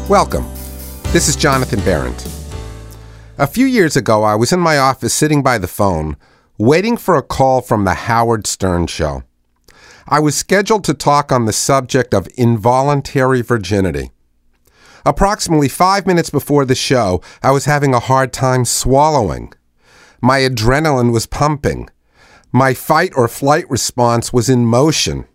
Welcome. This is Jonathan Berendt. A few years ago, I was in my office sitting by the phone, waiting for a call from the Howard Stern Show. I was scheduled to talk on the subject of involuntary virginity. Approximately 5 minutes before the show, I was having a hard time swallowing. My adrenaline was pumping. My fight or flight response was in motion.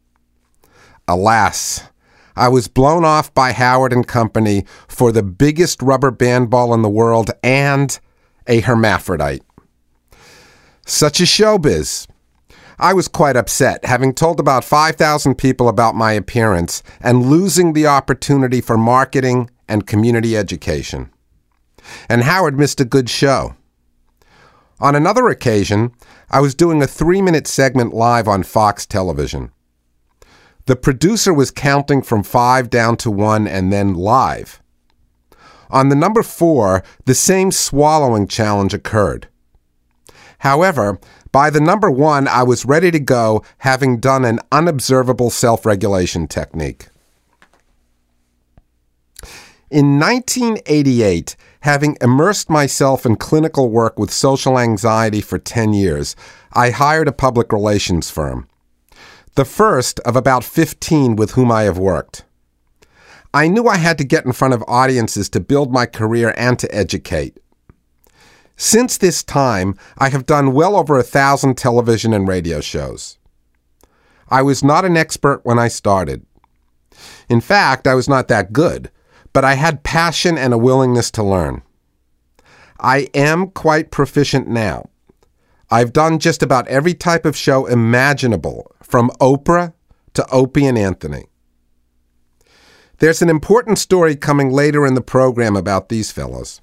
Alas, I was blown off by Howard and Company for the biggest rubber band ball in the world and a hermaphrodite. Such is showbiz. I was quite upset, having told about 5,000 people about my appearance and losing the opportunity for marketing and community education. And Howard missed a good show. On another occasion, I was doing a 3-minute segment live on Fox television. The producer was counting from 5 down to 1 and then live. On the number 4, the same swallowing challenge occurred. However, by the number 1, I was ready to go, having done an unobservable self-regulation technique. In 1988, having immersed myself in clinical work with social anxiety for 10 years, I hired a public relations firm. The first of about 15 with whom I have worked. I knew I had to get in front of audiences to build my career and to educate. Since this time, I have done well over 1,000 television and radio shows. I was not an expert when I started. In fact, I was not that good, but I had passion and a willingness to learn. I am quite proficient now. I've done just about every type of show imaginable, from Oprah to Opie and Anthony. There's an important story coming later in the program about these fellows.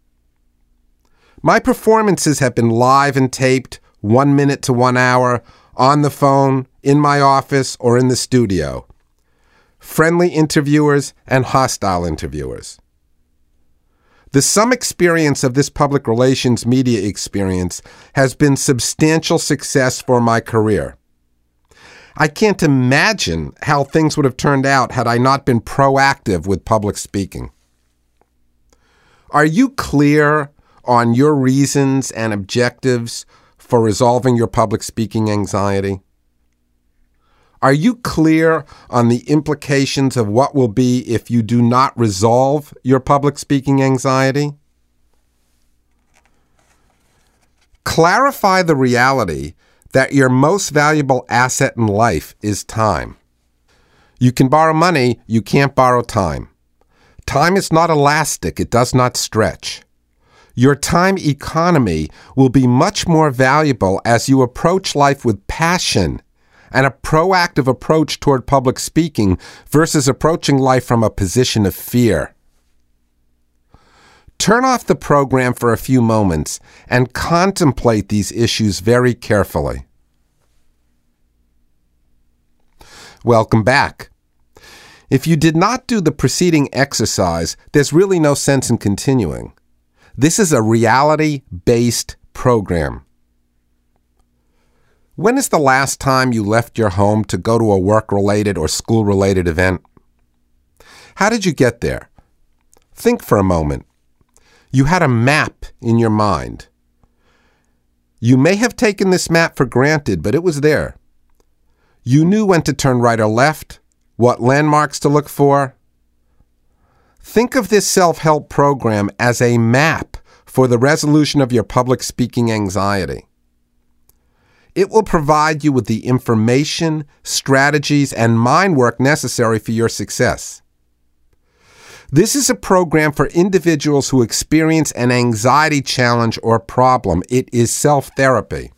My performances have been live and taped, 1 minute to 1 hour, on the phone, in my office, or in the studio. Friendly interviewers and hostile interviewers. The sum experience of this public relations media experience has been substantial success for my career. I can't imagine how things would have turned out had I not been proactive with public speaking. Are you clear on your reasons and objectives for resolving your public speaking anxiety? Are you clear on the implications of what will be if you do not resolve your public speaking anxiety? Clarify the reality that your most valuable asset in life is time. You can borrow money, you can't borrow time. Time is not elastic, it does not stretch. Your time economy will be much more valuable as you approach life with passion and a proactive approach toward public speaking versus approaching life from a position of fear. Turn off the program for a few moments and contemplate these issues very carefully. Welcome back. If you did not do the preceding exercise, there's really no sense in continuing. This is a reality-based program. When is the last time you left your home to go to a work-related or school-related event? How did you get there? Think for a moment. You had a map in your mind. You may have taken this map for granted, but it was there. You knew when to turn right or left, what landmarks to look for. Think of this self-help program as a map for the resolution of your public speaking anxiety. It will provide you with the information, strategies, and mind work necessary for your success. This is a program for individuals who experience an anxiety challenge or problem. It is self-therapy.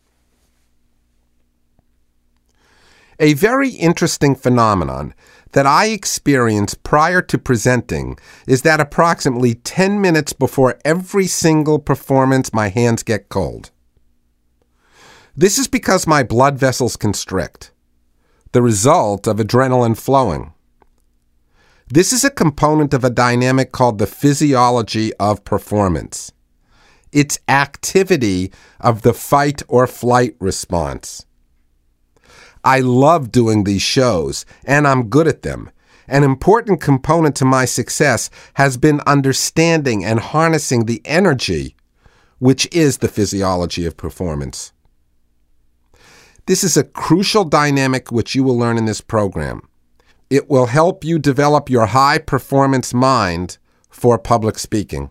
A very interesting phenomenon that I experienced prior to presenting is that approximately 10 minutes before every single performance, my hands get cold. This is because my blood vessels constrict, the result of adrenaline flowing. This is a component of a dynamic called the physiology of performance. It's activity of the fight or flight response. I love doing these shows, and I'm good at them, An important component to my success has been understanding and harnessing the energy, which is the physiology of performance. This is a crucial dynamic which you will learn in this program. It will help you develop your high-performance mind for public speaking.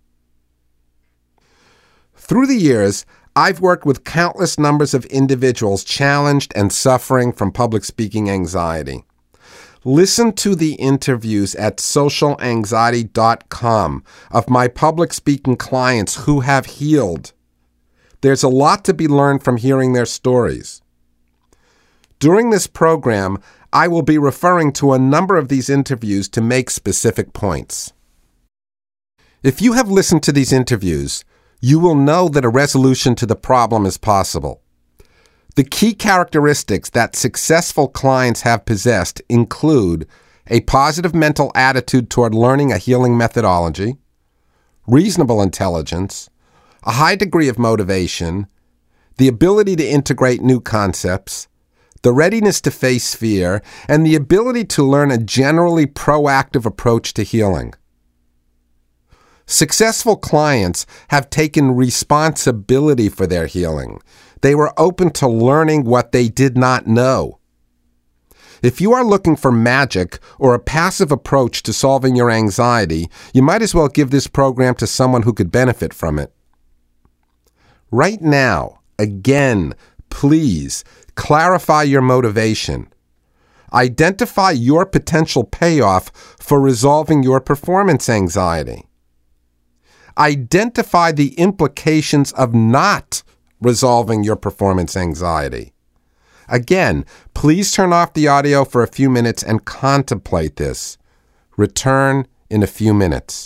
Through the years, I've worked with countless numbers of individuals challenged and suffering from public speaking anxiety. Listen to the interviews at socialanxiety.com of my public speaking clients who have healed. There's a lot to be learned from hearing their stories. During this program, I will be referring to a number of these interviews to make specific points. If you have listened to these interviews, you will know that a resolution to the problem is possible. The key characteristics that successful clients have possessed include a positive mental attitude toward learning a healing methodology, reasonable intelligence, a high degree of motivation, the ability to integrate new concepts, the readiness to face fear, and the ability to learn a generally proactive approach to healing. Successful clients have taken responsibility for their healing. They were open to learning what they did not know. If you are looking for magic or a passive approach to solving your anxiety, you might as well give this program to someone who could benefit from it. Right now, again, please clarify your motivation. Identify your potential payoff for resolving your performance anxiety. Identify the implications of not resolving your performance anxiety. Again, please turn off the audio for a few minutes and contemplate this. Return in a few minutes.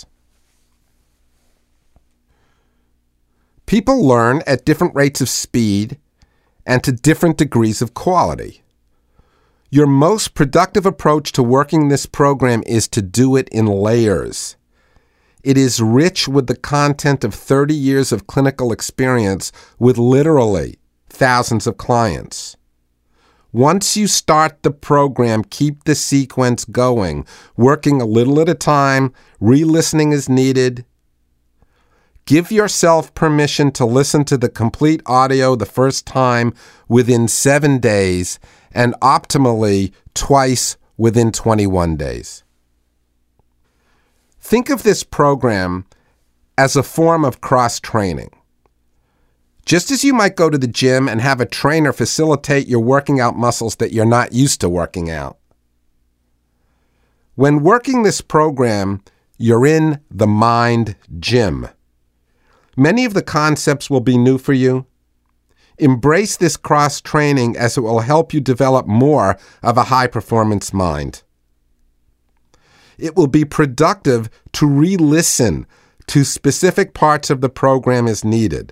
People learn at different rates of speed and to different degrees of quality. Your most productive approach to working this program is to do it in layers. It is rich with the content of 30 years of clinical experience with literally thousands of clients. Once you start the program, keep the sequence going, working a little at a time, re-listening as needed. Give yourself permission to listen to the complete audio the first time within 7 days and optimally twice within 21 days. Think of this program as a form of cross-training. Just as you might go to the gym and have a trainer facilitate your working out muscles that you're not used to working out. When working this program, you're in the mind gym. Many of the concepts will be new for you. Embrace this cross-training as it will help you develop more of a high-performance mind. It will be productive to re-listen to specific parts of the program as needed.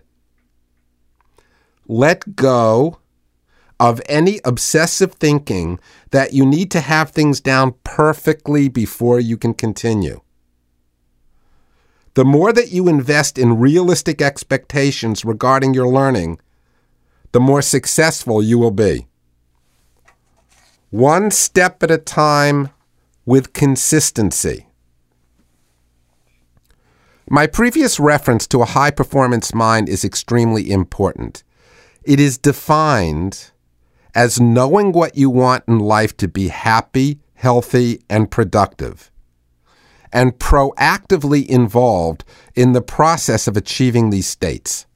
Let go of any obsessive thinking that you need to have things down perfectly before you can continue. The more that you invest in realistic expectations regarding your learning, the more successful you will be. One step at a time with consistency. My previous reference to a high-performance mind is extremely important. It is defined as knowing what you want in life to be happy, healthy, and productive, and proactively involved in the process of achieving these states.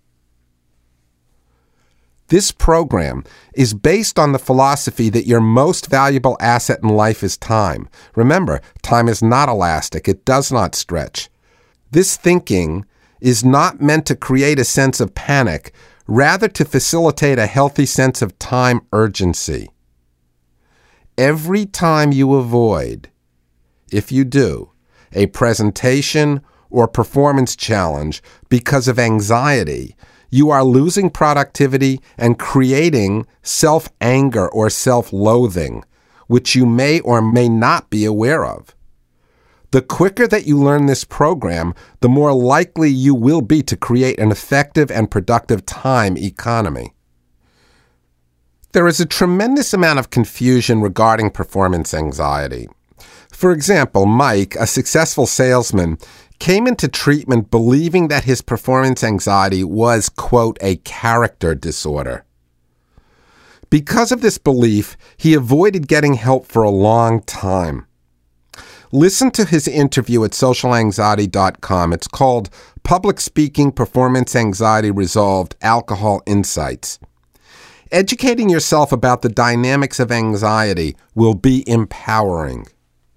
This program is based on the philosophy that your most valuable asset in life is time. Remember, time is not elastic. It does not stretch. This thinking is not meant to create a sense of panic, rather to facilitate a healthy sense of time urgency. Every time you avoid, if you do, a presentation or performance challenge because of anxiety, you are losing productivity and creating self-anger or self-loathing, which you may or may not be aware of. The quicker that you learn this program, the more likely you will be to create an effective and productive time economy. There is a tremendous amount of confusion regarding performance anxiety. For example, Mike, a successful salesman, came into treatment believing that his performance anxiety was, quote, a character disorder. Because of this belief, he avoided getting help for a long time. Listen to his interview at socialanxiety.com. It's called Public Speaking, Performance Anxiety Resolved, Alcohol Insights. Educating yourself about the dynamics of anxiety will be empowering.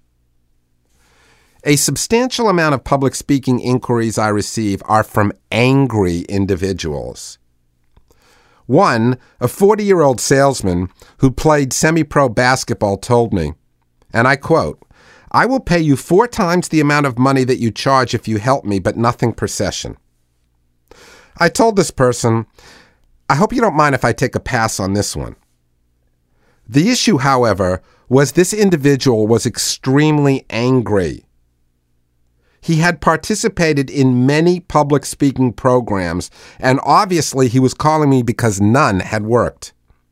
A substantial amount of public speaking inquiries I receive are from angry individuals. One, a 40-year-old salesman who played semi-pro basketball told me, and I quote, "I will pay you 4 times the amount of money that you charge if you help me, but nothing per session." I told this person, "I hope you don't mind if I take a pass on this one." The issue, however, was this individual was extremely angry. He had participated in many public speaking programs, and obviously he was calling me because none had worked.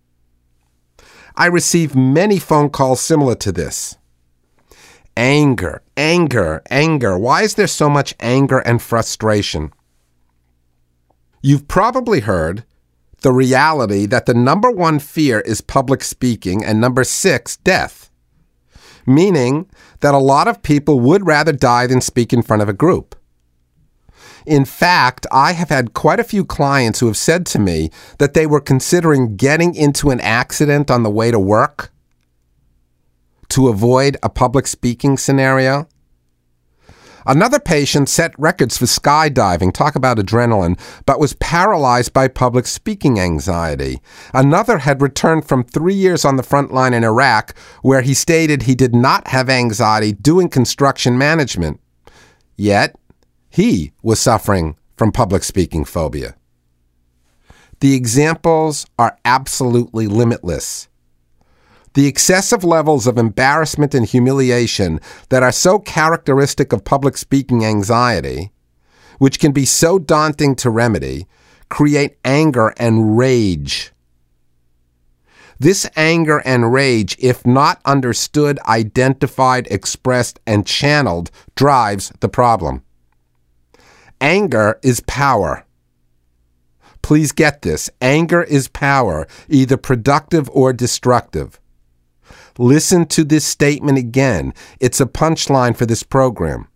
I received many phone calls similar to this. Anger, anger, anger. Why is there so much anger and frustration? You've probably heard the reality that the number 1 fear is public speaking and number 6, death. Meaning that a lot of people would rather die than speak in front of a group. In fact, I have had quite a few clients who have said to me that they were considering getting into an accident on the way to work to avoid a public speaking scenario. Another patient set records for skydiving, talk about adrenaline, but was paralyzed by public speaking anxiety. Another had returned from 3 years on the front line in Iraq, where he stated he did not have anxiety doing construction management. Yet, he was suffering from public speaking phobia. The examples are absolutely limitless. The excessive levels of embarrassment and humiliation that are so characteristic of public speaking anxiety, which can be so daunting to remedy, create anger and rage. This anger and rage, if not understood, identified, expressed, and channeled, drives the problem. Anger is power. Please get this. Anger is power, either productive or destructive. Listen to this statement again. It's a punchline for this program.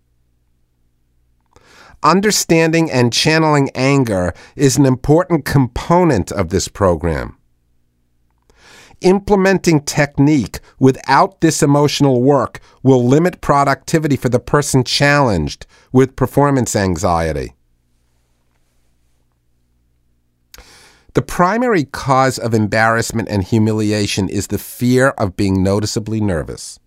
Understanding and channeling anger is an important component of this program. Implementing technique without this emotional work will limit productivity for the person challenged with performance anxiety. The primary cause of embarrassment and humiliation is the fear of being noticeably nervous.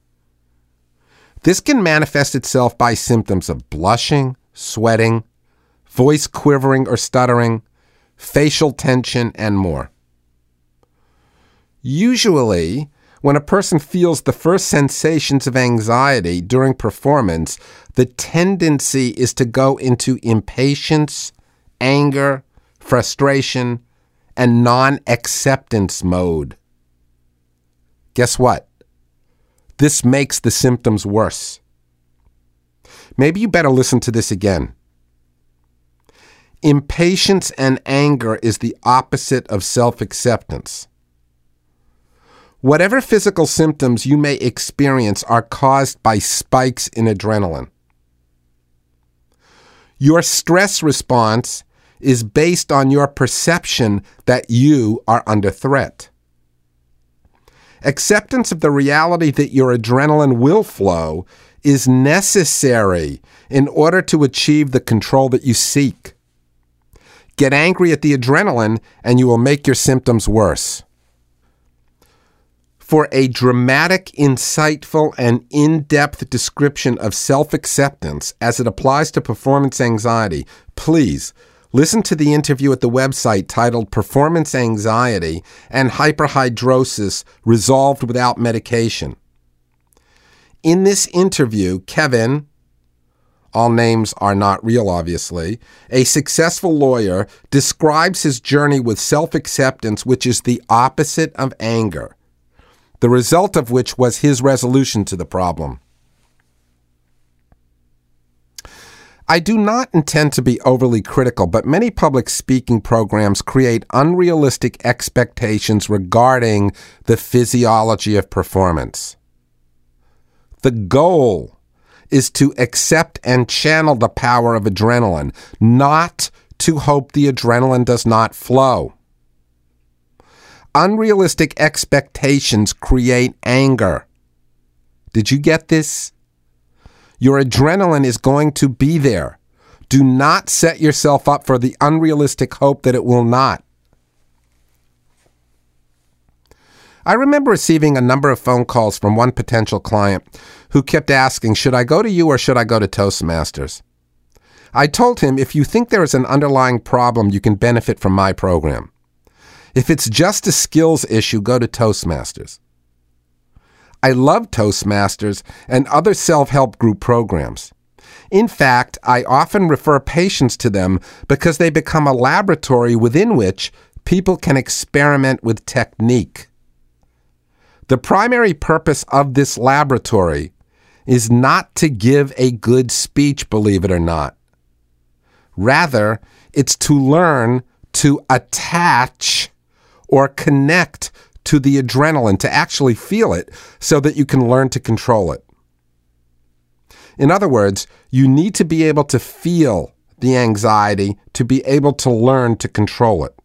This can manifest itself by symptoms of blushing, sweating, voice quivering or stuttering, facial tension, and more. Usually, when a person feels the first sensations of anxiety during performance, the tendency is to go into impatience, anger, frustration, and non-acceptance mode. Guess what? This makes the symptoms worse. Maybe you better listen to this again. Impatience and anger is the opposite of self-acceptance. Whatever physical symptoms you may experience are caused by spikes in adrenaline. Your stress response is based on your perception that you are under threat. Acceptance of the reality that your adrenaline will flow is necessary in order to achieve the control that you seek. Get angry at the adrenaline and you will make your symptoms worse. For a dramatic, insightful, and in-depth description of self-acceptance as it applies to performance anxiety, please listen to the interview at the website titled Performance Anxiety and Hyperhidrosis Resolved Without Medication. In this interview, Kevin, all names are not real obviously, a successful lawyer, describes his journey with self-acceptance, which is the opposite of anger, the result of which was his resolution to the problem. I do not intend to be overly critical, but many public speaking programs create unrealistic expectations regarding the physiology of performance. The goal is to accept and channel the power of adrenaline, not to hope the adrenaline does not flow. Unrealistic expectations create anger. Did you get this? Your adrenaline is going to be there. Do not set yourself up for the unrealistic hope that it will not. I remember receiving a number of phone calls from one potential client who kept asking, should I go to you or should I go to Toastmasters? I told him, if you think there is an underlying problem, you can benefit from my program. If it's just a skills issue, go to Toastmasters. I love Toastmasters and other self-help group programs. In fact, I often refer patients to them because they become a laboratory within which people can experiment with technique. The primary purpose of this laboratory is not to give a good speech, believe it or not. Rather, it's to learn to attach or connect to the adrenaline, to actually feel it so that you can learn to control it. In other words, you need to be able to feel the anxiety to be able to learn to control it.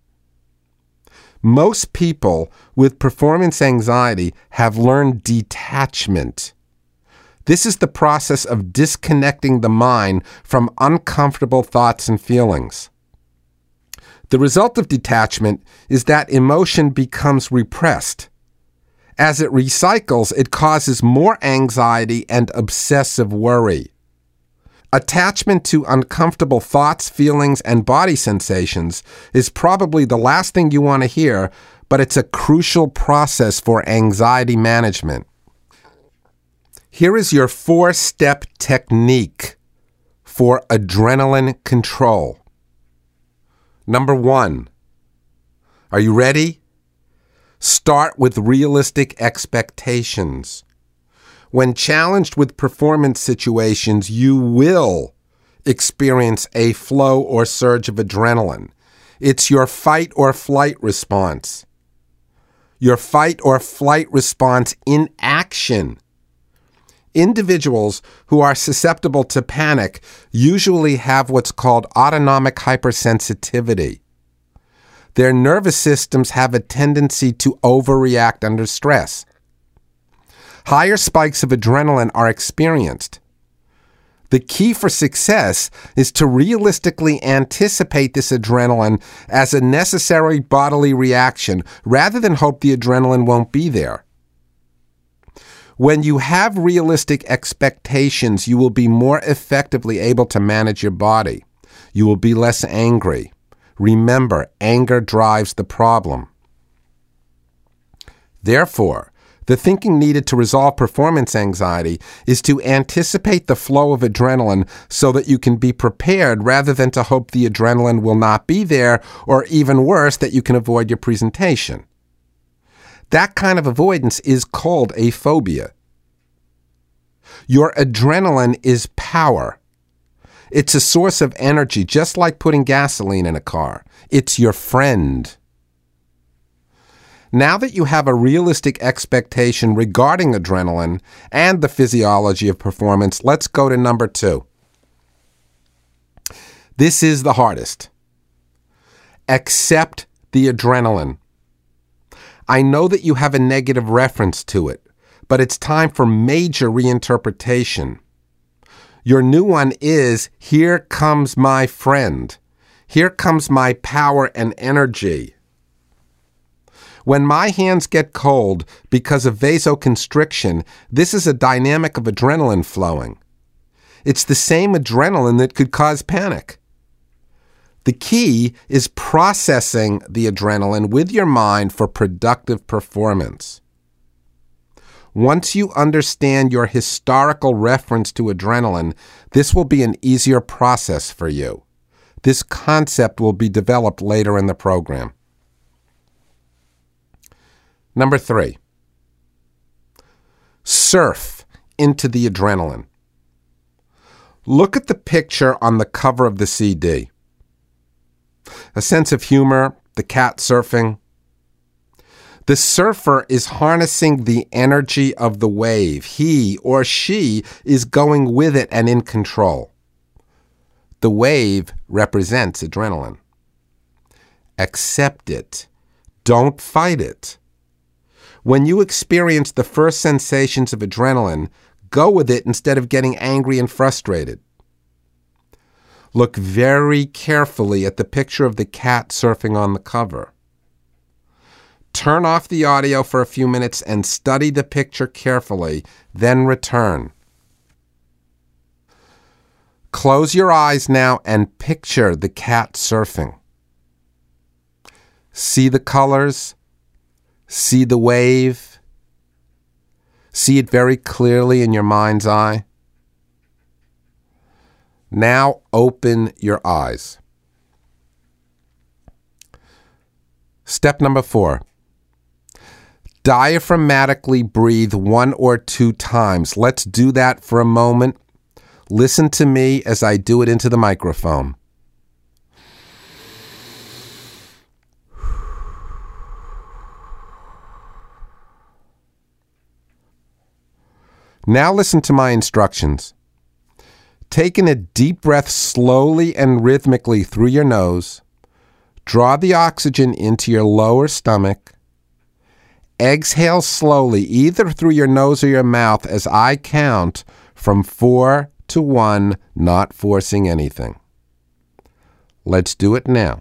Most people with performance anxiety have learned detachment. This is the process of disconnecting the mind from uncomfortable thoughts and feelings. The result of detachment is that emotion becomes repressed. As it recycles, it causes more anxiety and obsessive worry. Attachment to uncomfortable thoughts, feelings, and body sensations is probably the last thing you want to hear, but it's a crucial process for anxiety management. Here is your 4-step technique for adrenaline control. Number 1. Are you ready? Start with realistic expectations. When challenged with performance situations, you will experience a flow or surge of adrenaline. It's your fight or flight response. Your fight or flight response in action. Individuals who are susceptible to panic usually have what's called autonomic hypersensitivity. Their nervous systems have a tendency to overreact under stress. Higher spikes of adrenaline are experienced. The key for success is to realistically anticipate this adrenaline as a necessary bodily reaction rather than hope the adrenaline won't be there. When you have realistic expectations, you will be more effectively able to manage your body. You will be less angry. Remember, anger drives the problem. Therefore, the thinking needed to resolve performance anxiety is to anticipate the flow of adrenaline so that you can be prepared rather than to hope the adrenaline will not be there, or even worse, that you can avoid your presentation. That kind of avoidance is called a phobia. Your adrenaline is power. It's a source of energy, just like putting gasoline in a car. It's your friend. Now that you have a realistic expectation regarding adrenaline and the physiology of performance, let's go to number 2. This is the hardest. Accept the adrenaline. I know that you have a negative reference to it, but it's time for major reinterpretation. Your new one is, here comes my friend. Here comes my power and energy. When my hands get cold because of vasoconstriction, this is a dynamic of adrenaline flowing. It's the same adrenaline that could cause panic. The key is processing the adrenaline with your mind for productive performance. Once you understand your historical reference to adrenaline, this will be an easier process for you. This concept will be developed later in the program. Number 3, surf into the adrenaline. Look at the picture on the cover of the CD. A sense of humor, the cat surfing. The surfer is harnessing the energy of the wave. He or she is going with it and in control. The wave represents adrenaline. Accept it. Don't fight it. When you experience the first sensations of adrenaline, go with it instead of getting angry and frustrated. Look very carefully at the picture of the cat surfing on the cover. Turn off the audio for a few minutes and study the picture carefully, then return. Close your eyes now and picture the cat surfing. See the colors, see the wave, see it very clearly in your mind's eye. Now open your eyes. Step number 4. Diaphragmatically breathe 1 or 2 times. Let's do that for a moment. Listen to me as I do it into the microphone. Now listen to my instructions. Take in a deep breath slowly and rhythmically through your nose. Draw the oxygen into your lower stomach. Exhale slowly, either through your nose or your mouth, as I count from 4 to 1, not forcing anything. Let's do it now.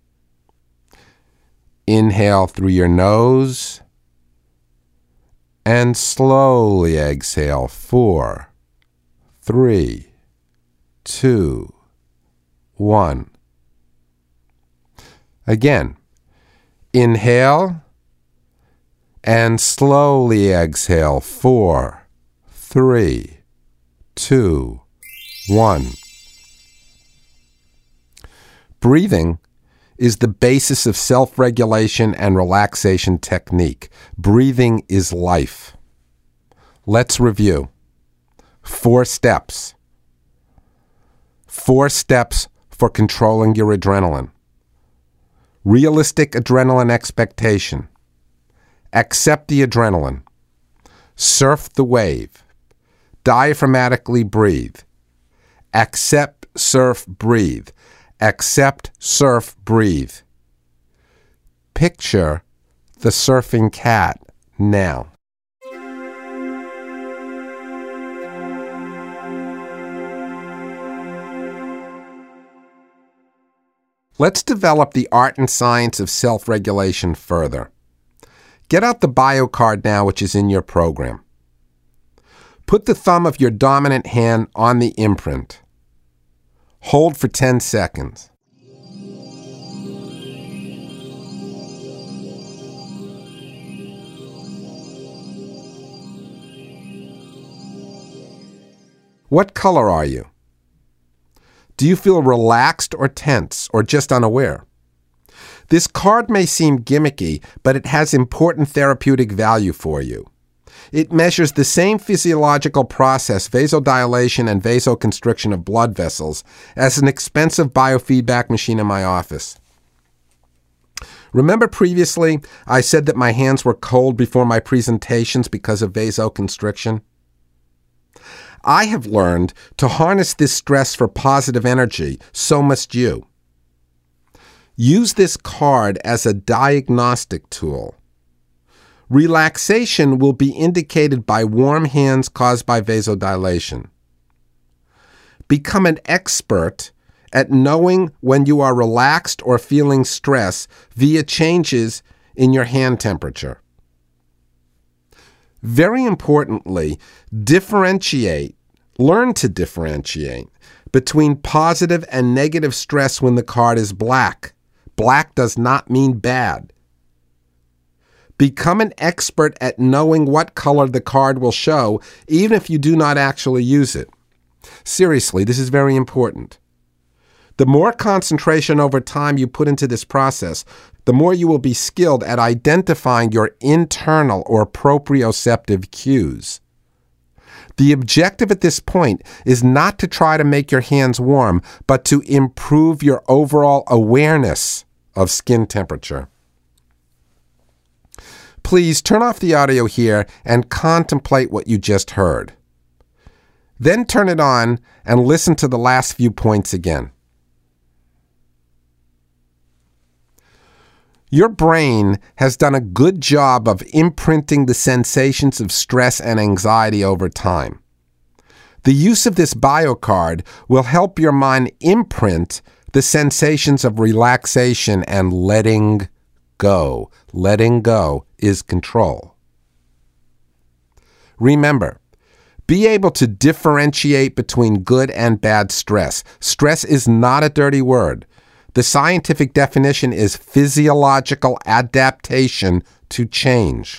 Inhale through your nose and slowly exhale. 4, 3, 2, 1. Again, inhale and slowly exhale. 4, 3, 2, 1. Breathing is the basis of self-regulation and relaxation technique. Breathing is life. Let's review. 4 steps. 4 steps for controlling your adrenaline. Realistic adrenaline expectation. Accept the adrenaline. Surf the wave. Diaphragmatically breathe. Accept, surf, breathe. Accept, surf, breathe. Picture the surfing cat now. Let's develop the art and science of self-regulation further. Get out the bio card now, which is in your program. Put the thumb of your dominant hand on the imprint. Hold for 10 seconds. What color are you? Do you feel relaxed or tense or just unaware? This card may seem gimmicky, but it has important therapeutic value for you. It measures the same physiological process, vasodilation and vasoconstriction of blood vessels, as an expensive biofeedback machine in my office. Remember previously I said that my hands were cold before my presentations because of vasoconstriction? I have learned to harness this stress for positive energy, so must you. Use this card as a diagnostic tool. Relaxation will be indicated by warm hands caused by vasodilation. Become an expert at knowing when you are relaxed or feeling stress via changes in your hand temperature. Very importantly, learn to differentiate between positive and negative stress when the card is black. Black does not mean bad. Become an expert at knowing what color the card will show, even if you do not actually use it. Seriously, this is very important. The more concentration over time you put into this process, the more you will be skilled at identifying your internal or proprioceptive cues. The objective at this point is not to try to make your hands warm, but to improve your overall awareness of skin temperature. Please turn off the audio here and contemplate what you just heard. Then turn it on and listen to the last few points again. Your brain has done a good job of imprinting the sensations of stress and anxiety over time. The use of this biocard will help your mind imprint the sensations of relaxation and letting go. Letting go is control. Remember, be able to differentiate between good and bad stress. Stress is not a dirty word. The scientific definition is physiological adaptation to change.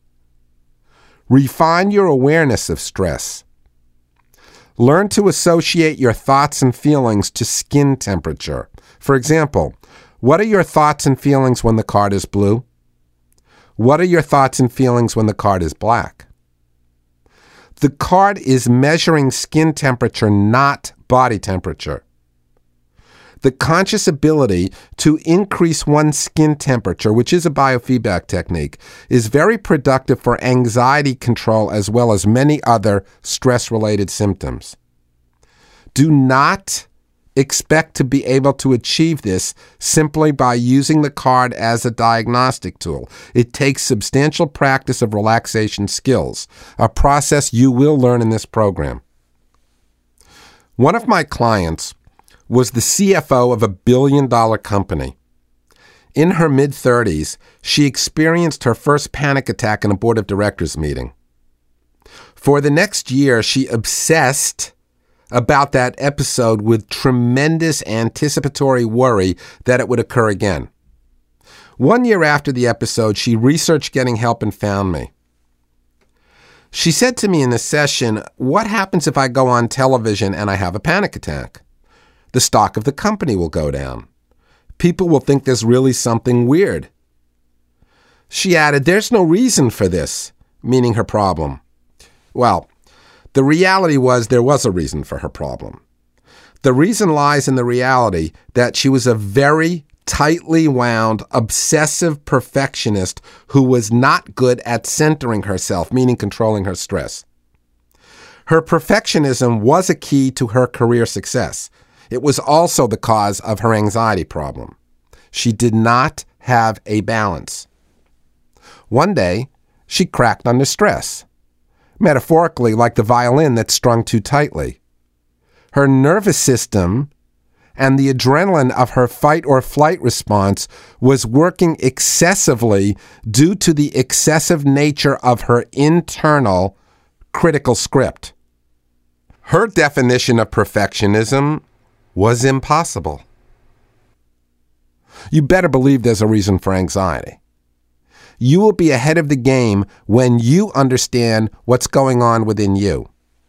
Refine your awareness of stress. Learn to associate your thoughts and feelings to skin temperature. For example, what are your thoughts and feelings when the card is blue? What are your thoughts and feelings when the card is black? The card is measuring skin temperature, not body temperature. The conscious ability to increase one's skin temperature, which is a biofeedback technique, is very productive for anxiety control as well as many other stress-related symptoms. Do not expect to be able to achieve this simply by using the card as a diagnostic tool. It takes substantial practice of relaxation skills, a process you will learn in this program. One of my clients was the CFO of a billion-dollar company. In her mid-30s, she experienced her first panic attack in a board of directors meeting. For the next year, she obsessed about that episode with tremendous anticipatory worry that it would occur again. 1 year after the episode, she researched getting help and found me. She said to me in the session, "What happens if I go on television and I have a panic attack? The stock of the company will go down. People will think there's really something weird." She added, "There's no reason for this," meaning her problem. Well, the reality was there was a reason for her problem. The reason lies in the reality that she was a very tightly wound, obsessive perfectionist who was not good at centering herself, meaning controlling her stress. Her perfectionism was a key to her career success. It was also the cause of her anxiety problem. She did not have a balance. One day, she cracked under stress, metaphorically like the violin that's strung too tightly. Her nervous system and the adrenaline of her fight or flight response was working excessively due to the excessive nature of her internal critical script. Her definition of perfectionism was impossible. You better believe there's a reason for anxiety. You will be ahead of the game when you understand what's going on within you.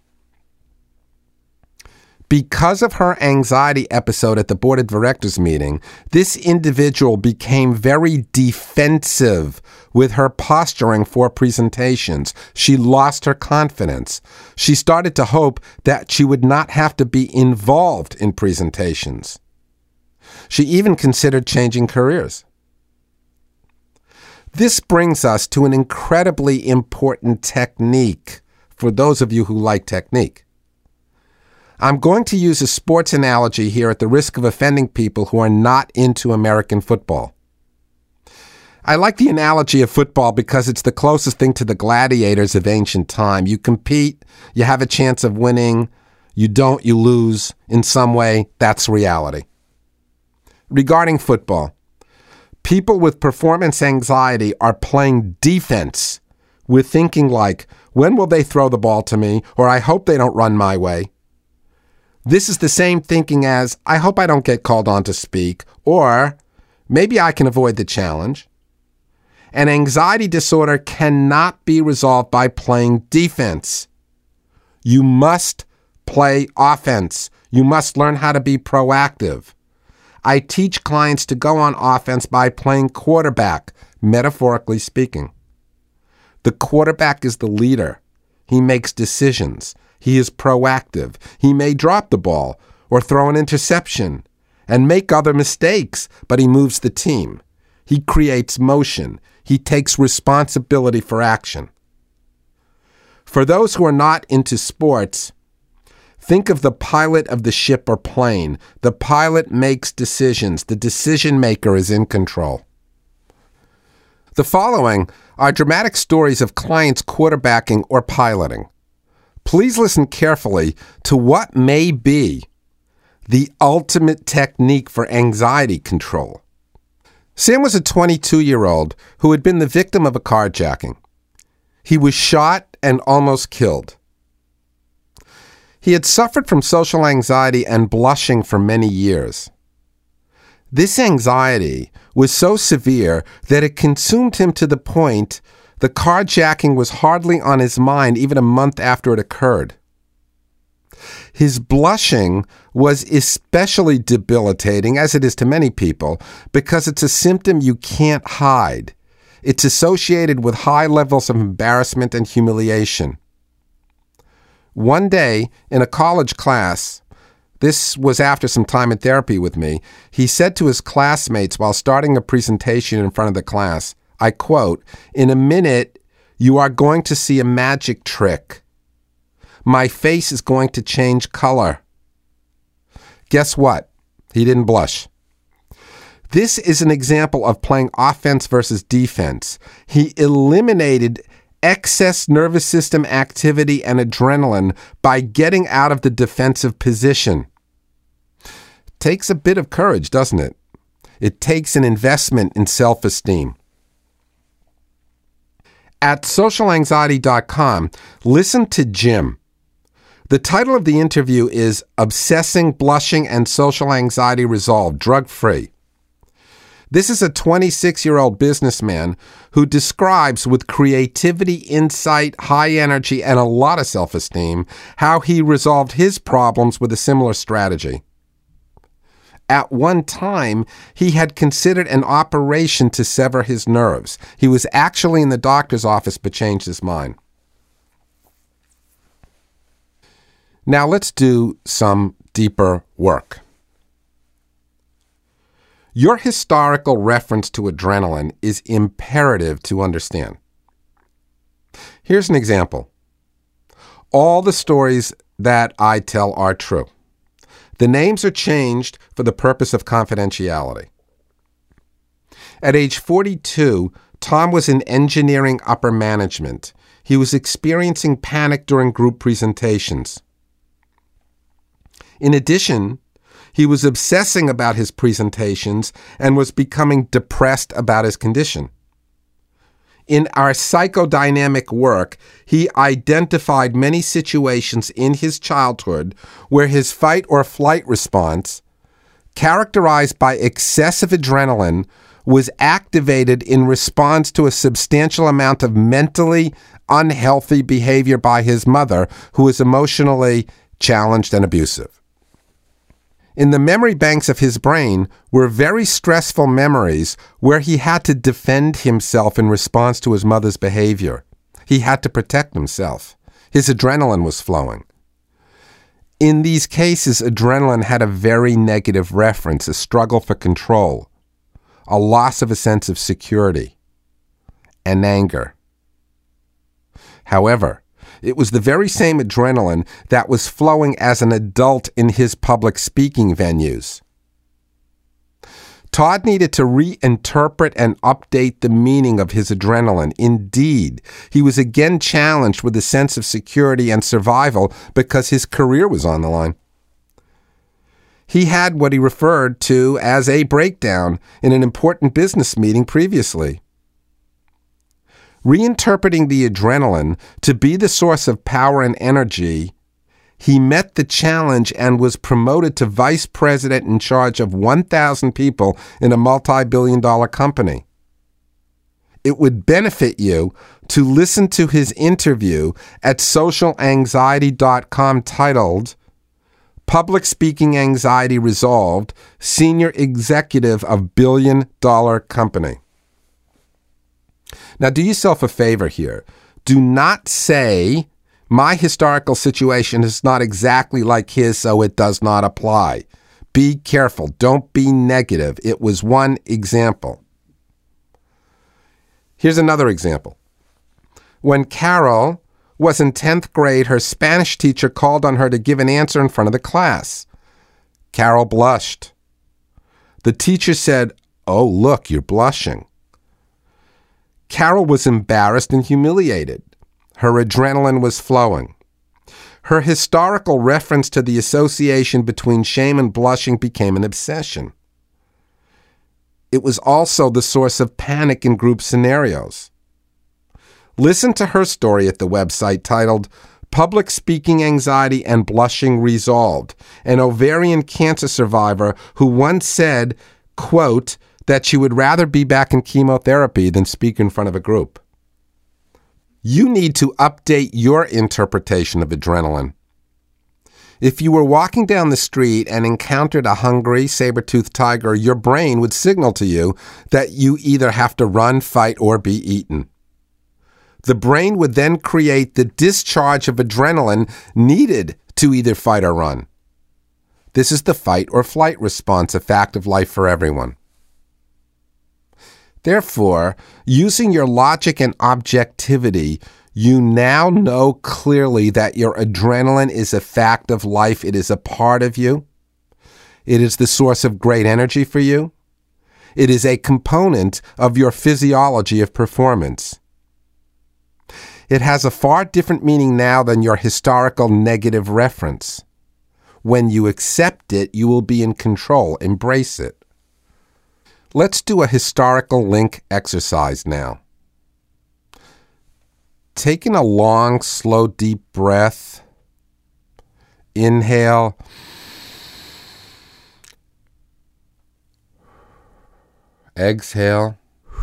Because of her anxiety episode at the board of directors meeting, this individual became very defensive with her posturing for presentations. She lost her confidence. She started to hope that she would not have to be involved in presentations. She even considered changing careers. This brings us to an incredibly important technique for those of you who like technique. I'm going to use a sports analogy here at the risk of offending people who are not into American football. I like the analogy of football because it's the closest thing to the gladiators of ancient time. You compete, you have a chance of winning, you don't, you lose. In some way, that's reality. Regarding football, people with performance anxiety are playing defense with thinking like, when will they throw the ball to me? Or I hope they don't run my way. This is the same thinking as, I hope I don't get called on to speak, or maybe I can avoid the challenge. An anxiety disorder cannot be resolved by playing defense. You must play offense. You must learn how to be proactive. I teach clients to go on offense by playing quarterback, metaphorically speaking. The quarterback is the leader. He makes decisions. He is proactive. He may drop the ball or throw an interception and make other mistakes, but he moves the team. He creates motion. He takes responsibility for action. For those who are not into sports, think of the pilot of the ship or plane. The pilot makes decisions. The decision maker is in control. The following are dramatic stories of clients quarterbacking or piloting. Please listen carefully to what may be the ultimate technique for anxiety control. Sam was a 22-year-old who had been the victim of a carjacking. He was shot and almost killed. He had suffered from social anxiety and blushing for many years. This anxiety was so severe that it consumed him to the point the carjacking was hardly on his mind even a month after it occurred. His blushing was especially debilitating, as it is to many people, because it's a symptom you can't hide. It's associated with high levels of embarrassment and humiliation. One day, in a college class, this was after some time in therapy with me, he said to his classmates while starting a presentation in front of the class, I quote, "In a minute, you are going to see a magic trick. My face is going to change color." Guess what? He didn't blush. This is an example of playing offense versus defense. He eliminated excess nervous system activity and adrenaline by getting out of the defensive position. Takes a bit of courage, doesn't it? It takes an investment in self-esteem. At socialanxiety.com, listen to Jim. The title of the interview is Obsessing, Blushing, and Social Anxiety Resolved, Drug-Free. This is a 26-year-old businessman who describes with creativity, insight, high energy, and a lot of self-esteem how he resolved his problems with a similar strategy. At one time, he had considered an operation to sever his nerves. He was actually in the doctor's office but changed his mind. Now let's do some deeper work. Your historical reference to adrenaline is imperative to understand. Here's an example. All the stories that I tell are true. The names are changed for the purpose of confidentiality. At age 42, Tom was in engineering upper management. He was experiencing panic during group presentations. In addition, he was obsessing about his presentations and was becoming depressed about his condition. In our psychodynamic work, he identified many situations in his childhood where his fight or flight response, characterized by excessive adrenaline, was activated in response to a substantial amount of mentally unhealthy behavior by his mother, who was emotionally challenged and abusive. In the memory banks of his brain were very stressful memories where he had to defend himself in response to his mother's behavior. He had to protect himself. His adrenaline was flowing. In these cases, adrenaline had a very negative reference, a struggle for control, a loss of a sense of security, and anger. However, it was the very same adrenaline that was flowing as an adult in his public speaking venues. Todd needed to reinterpret and update the meaning of his adrenaline. Indeed, he was again challenged with a sense of security and survival because his career was on the line. He had what he referred to as a breakdown in an important business meeting previously. Reinterpreting the adrenaline to be the source of power and energy, he met the challenge and was promoted to vice president in charge of 1,000 people in a multi-billion-dollar company. It would benefit you to listen to his interview at socialanxiety.com titled Public Speaking Anxiety Resolved, Senior Executive of Billion-Dollar Company. Now, do yourself a favor here. Do not say My historical situation is not exactly like his, so it does not apply. Be careful. Don't be negative. It was one example. Here's another example. When Carol was in 10th grade, her Spanish teacher called on her to give an answer in front of the class. Carol blushed. The teacher said, "Oh, look, you're blushing." Carol was embarrassed and humiliated. Her adrenaline was flowing. Her historical reference to the association between shame and blushing became an obsession. It was also the source of panic in group scenarios. Listen to her story at the website titled Public Speaking Anxiety and Blushing Resolved, an ovarian cancer survivor who once said, quote, that she would rather be back in chemotherapy than speak in front of a group. You need to update your interpretation of adrenaline. If you were walking down the street and encountered a hungry, saber-toothed tiger, your brain would signal to you that you either have to run, fight, or be eaten. The brain would then create the discharge of adrenaline needed to either fight or run. This is the fight or flight response, a fact of life for everyone. Therefore, using your logic and objectivity, you now know clearly that your adrenaline is a fact of life. It is a part of you. It is the source of great energy for you. It is a component of your physiology of performance. It has a far different meaning now than your historical negative reference. When you accept it, you will be in control. Embrace it. Let's do a historical link exercise now. Taking a long, slow, deep breath. Inhale. Exhale.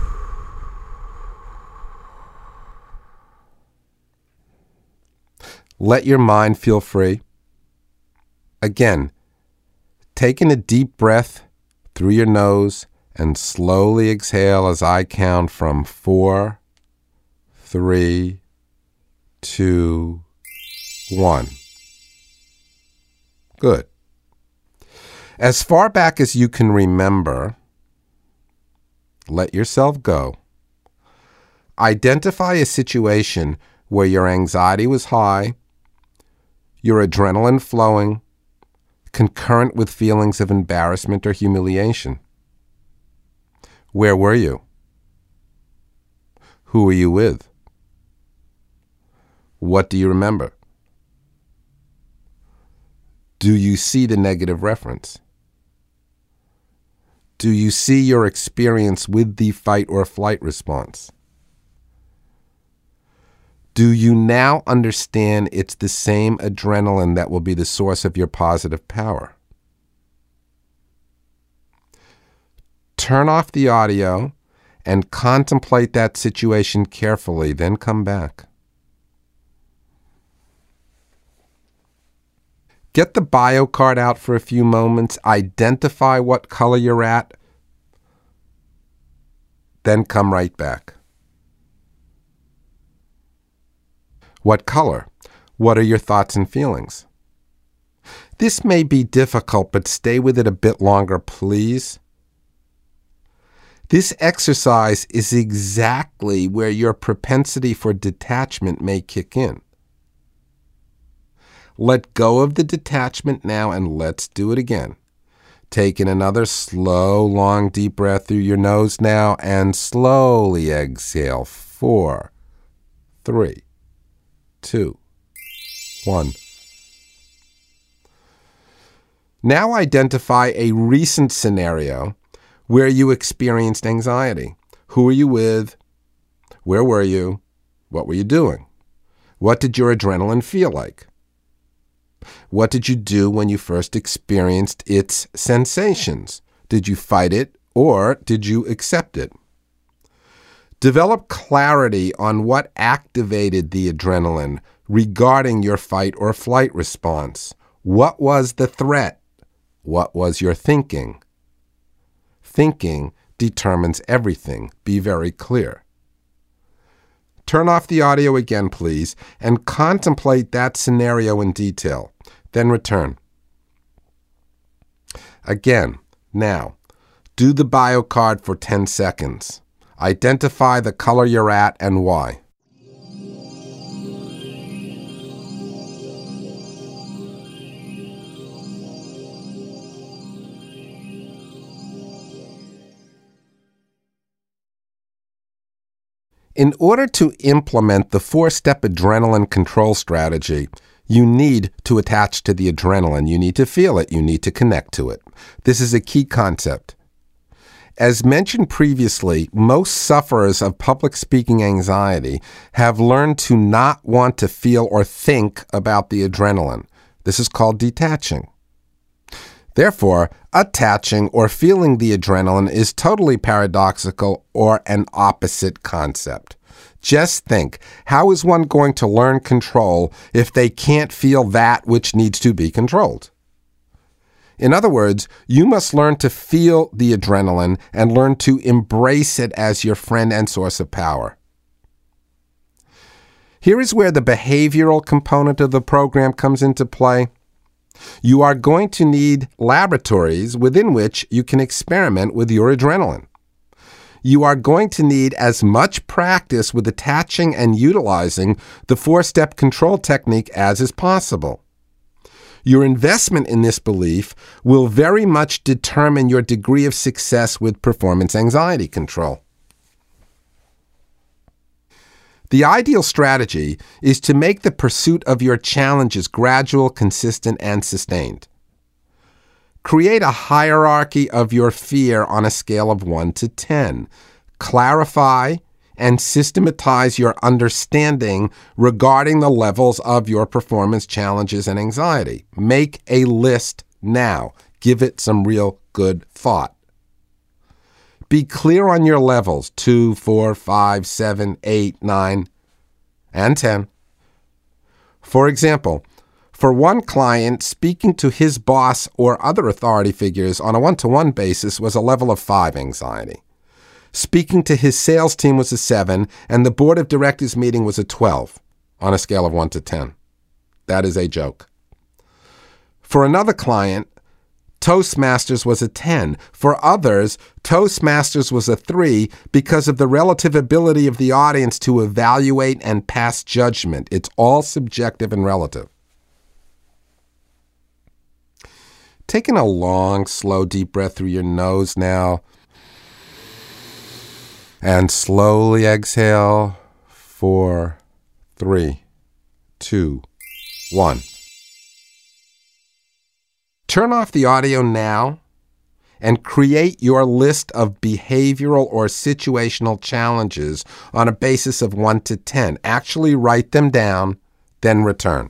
Let your mind feel free. Again, taking a deep breath through your nose and slowly exhale as I count from 4, 3, 2, 1. Good. As far back as you can remember, let yourself go. Identify a situation where your anxiety was high, your adrenaline flowing, concurrent with feelings of embarrassment or humiliation. Where were you? Who were you with? What do you remember? Do you see the negative reference? Do you see your experience with the fight or flight response? Do you now understand it's the same adrenaline that will be the source of your positive power? Turn off the audio and contemplate that situation carefully, then come back. Get the bio card out for a few moments, identify what color you're at, then come right back. What color? What are your thoughts and feelings? This may be difficult, but stay with it a bit longer, please. This exercise is exactly where your propensity for detachment may kick in. Let go of the detachment now and let's do it again. Take in another slow, long, deep breath through your nose now and slowly exhale. 4, 3, 2, 1. Now identify a recent scenario where you experienced anxiety. Who were you with? Where were you? What were you doing? What did your adrenaline feel like? What did you do when you first experienced its sensations? Did you fight it or did you accept it? Develop clarity on what activated the adrenaline regarding your fight or flight response. What was the threat? What was your thinking? Thinking determines everything. Be very clear. Turn off the audio again, please, and contemplate that scenario in detail. Then return. Again, now, do the bio card for 10 seconds. Identify the color you're at and why. In order to implement the 4-step adrenaline control strategy, you need to attach to the adrenaline. You need to feel it. You need to connect to it. This is a key concept. As mentioned previously, most sufferers of public speaking anxiety have learned to not want to feel or think about the adrenaline. This is called detaching. Therefore, attaching or feeling the adrenaline is totally paradoxical or an opposite concept. Just think, how is one going to learn control if they can't feel that which needs to be controlled? In other words, you must learn to feel the adrenaline and learn to embrace it as your friend and source of power. Here is where the behavioral component of the program comes into play. You are going to need laboratories within which you can experiment with your adrenaline. You are going to need as much practice with attaching and utilizing the 4-step control technique as is possible. Your investment in this belief will very much determine your degree of success with performance anxiety control. The ideal strategy is to make the pursuit of your challenges gradual, consistent, and sustained. Create a hierarchy of your fear on a scale of 1 to 10. Clarify and systematize your understanding regarding the levels of your performance challenges and anxiety. Make a list now. Give it some real good thought. Be clear on your levels, 2, 4, 5, 7, 8, 9, and 10. For example, for one client, speaking to his boss or other authority figures on a one-to-one basis was a level of 5 anxiety. Speaking to his sales team was a 7, and the board of directors meeting was a 12 on a scale of 1 to 10. That is a joke. For another client, Toastmasters was a 10. For others, Toastmasters was a 3 because of the relative ability of the audience to evaluate and pass judgment. It's all subjective and relative. Taking a long, slow, deep breath through your nose now. And slowly exhale. 4, 3, 2, 1. Turn off the audio now and create your list of behavioral or situational challenges on a basis of 1 to 10. Actually write them down, then return.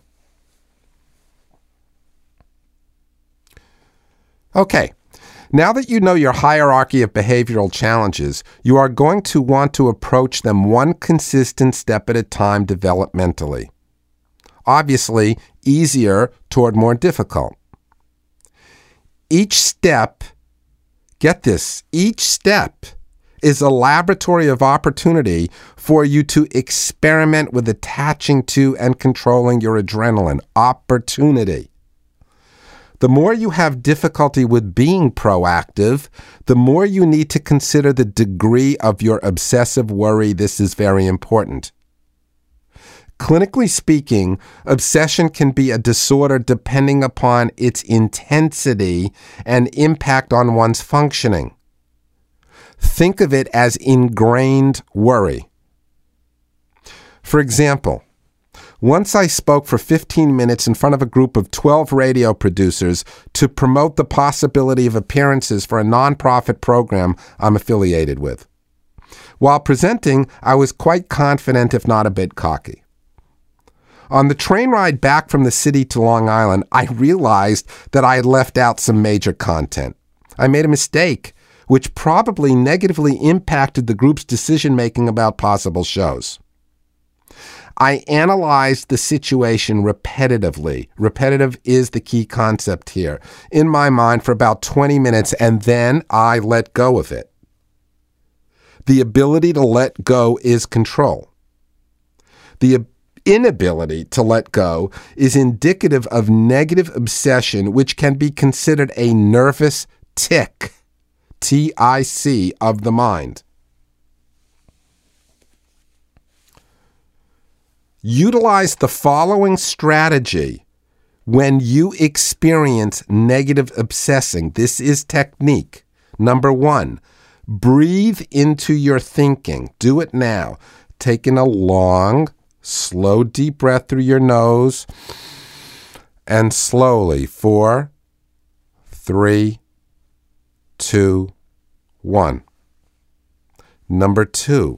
Okay, now that you know your hierarchy of behavioral challenges, you are going to want to approach them one consistent step at a time developmentally. Obviously, easier toward more difficult. Each step, get this, each step is a laboratory of opportunity for you to experiment with attaching to and controlling your adrenaline. Opportunity. The more you have difficulty with being proactive, the more you need to consider the degree of your obsessive worry. This is very important. Clinically speaking, obsession can be a disorder depending upon its intensity and impact on one's functioning. Think of it as ingrained worry. For example, once I spoke for 15 minutes in front of a group of 12 radio producers to promote the possibility of appearances for a nonprofit program I'm affiliated with. While presenting, I was quite confident, if not a bit cocky. On the train ride back from the city to Long Island, I realized that I had left out some major content. I made a mistake, which probably negatively impacted the group's decision-making about possible shows. I analyzed the situation repetitively. Repetitive is the key concept here. In my mind for about 20 minutes, and then I let go of it. The ability to let go is control. The inability to let go is indicative of negative obsession, which can be considered a nervous tic, T-I-C, of the mind. Utilize the following strategy when you experience negative obsessing. This is technique. Number 1, breathe into your thinking. Do it now. Taking a long, slow, deep breath through your nose and slowly. 4, 3, 2, 1. Number 2,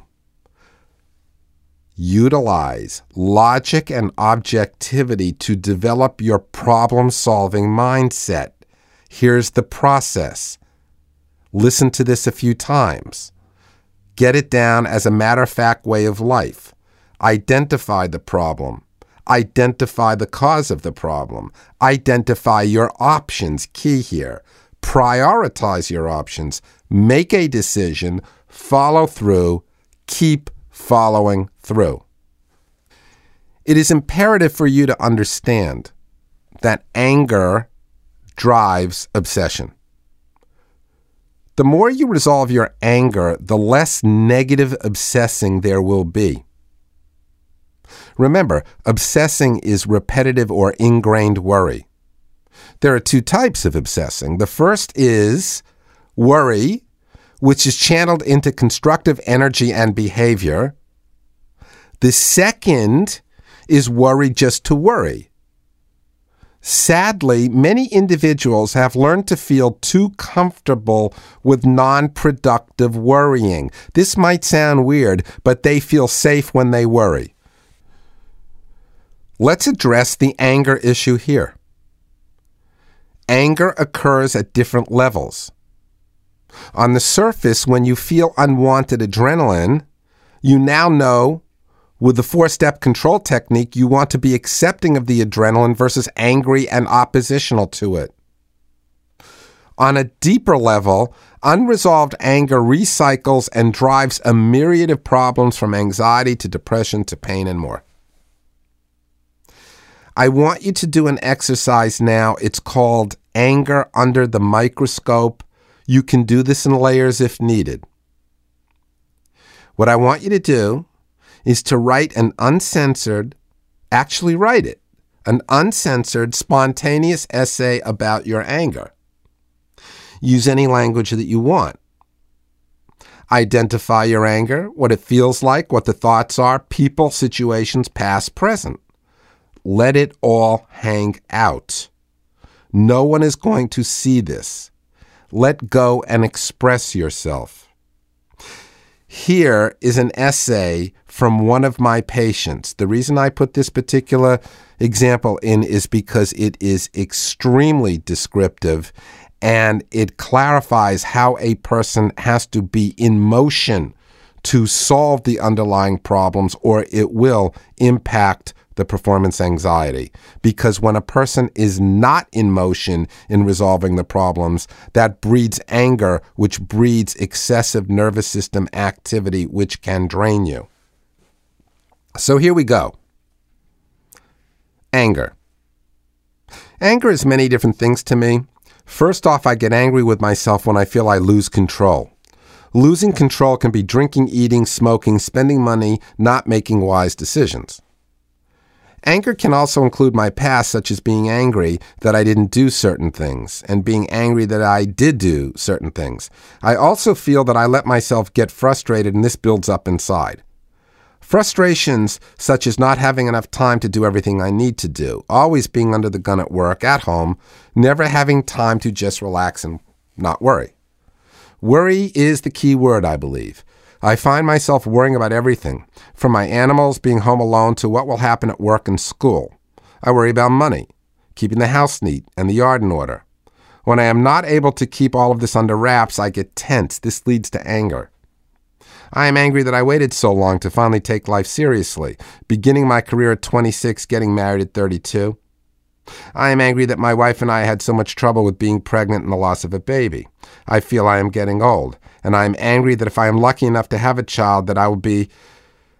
utilize logic and objectivity to develop your problem-solving mindset. Here's the process. Listen to this a few times. Get it down as a matter-of-fact way of life. Identify the problem. Identify the cause of the problem. Identify your options. Key here. Prioritize your options. Make a decision. Follow through. Keep following through. It is imperative for you to understand that anger drives obsession. The more you resolve your anger, the less negative obsessing there will be. Remember, obsessing is repetitive or ingrained worry. There are 2 types of obsessing. The first is worry, which is channeled into constructive energy and behavior. The second is worry just to worry. Sadly, many individuals have learned to feel too comfortable with non-productive worrying. This might sound weird, but they feel safe when they worry. Let's address the anger issue here. Anger occurs at different levels. On the surface, when you feel unwanted adrenaline, you now know with the 4-step control technique, you want to be accepting of the adrenaline versus angry and oppositional to it. On a deeper level, unresolved anger recycles and drives a myriad of problems from anxiety to depression to pain and more. I want you to do an exercise now. It's called Anger Under the Microscope. You can do this in layers if needed. What I want you to do is to write an uncensored, an uncensored, spontaneous essay about your anger. Use any language that you want. Identify your anger, what it feels like, what the thoughts are, people, situations, past, present. Let it all hang out. No one is going to see this. Let go and express yourself. Here is an essay from one of my patients. The reason I put this particular example in is because it is extremely descriptive and it clarifies how a person has to be in motion to solve the underlying problems, or it will impact the performance anxiety. Because when a person is not in motion in resolving the problems, that breeds anger, which breeds excessive nervous system activity, which can drain you. So here we go. Anger. Anger is many different things to me. First off, I get angry with myself when I feel I lose control. Losing control can be drinking, eating, smoking, spending money, not making wise decisions. Anger can also include my past, such as being angry that I didn't do certain things and being angry that I did do certain things. I also feel that I let myself get frustrated and this builds up inside. Frustrations such as not having enough time to do everything I need to do, always being under the gun at work, at home, never having time to just relax and not worry. Worry is the key word, I believe. I find myself worrying about everything, from my animals being home alone to what will happen at work and school. I worry about money, keeping the house neat and the yard in order. When I am not able to keep all of this under wraps, I get tense. This leads to anger. I am angry that I waited so long to finally take life seriously, beginning my career at 26, getting married at 32. I am angry that my wife and I had so much trouble with being pregnant and the loss of a baby. I feel I am getting old, and I am angry that if I am lucky enough to have a child, that I will be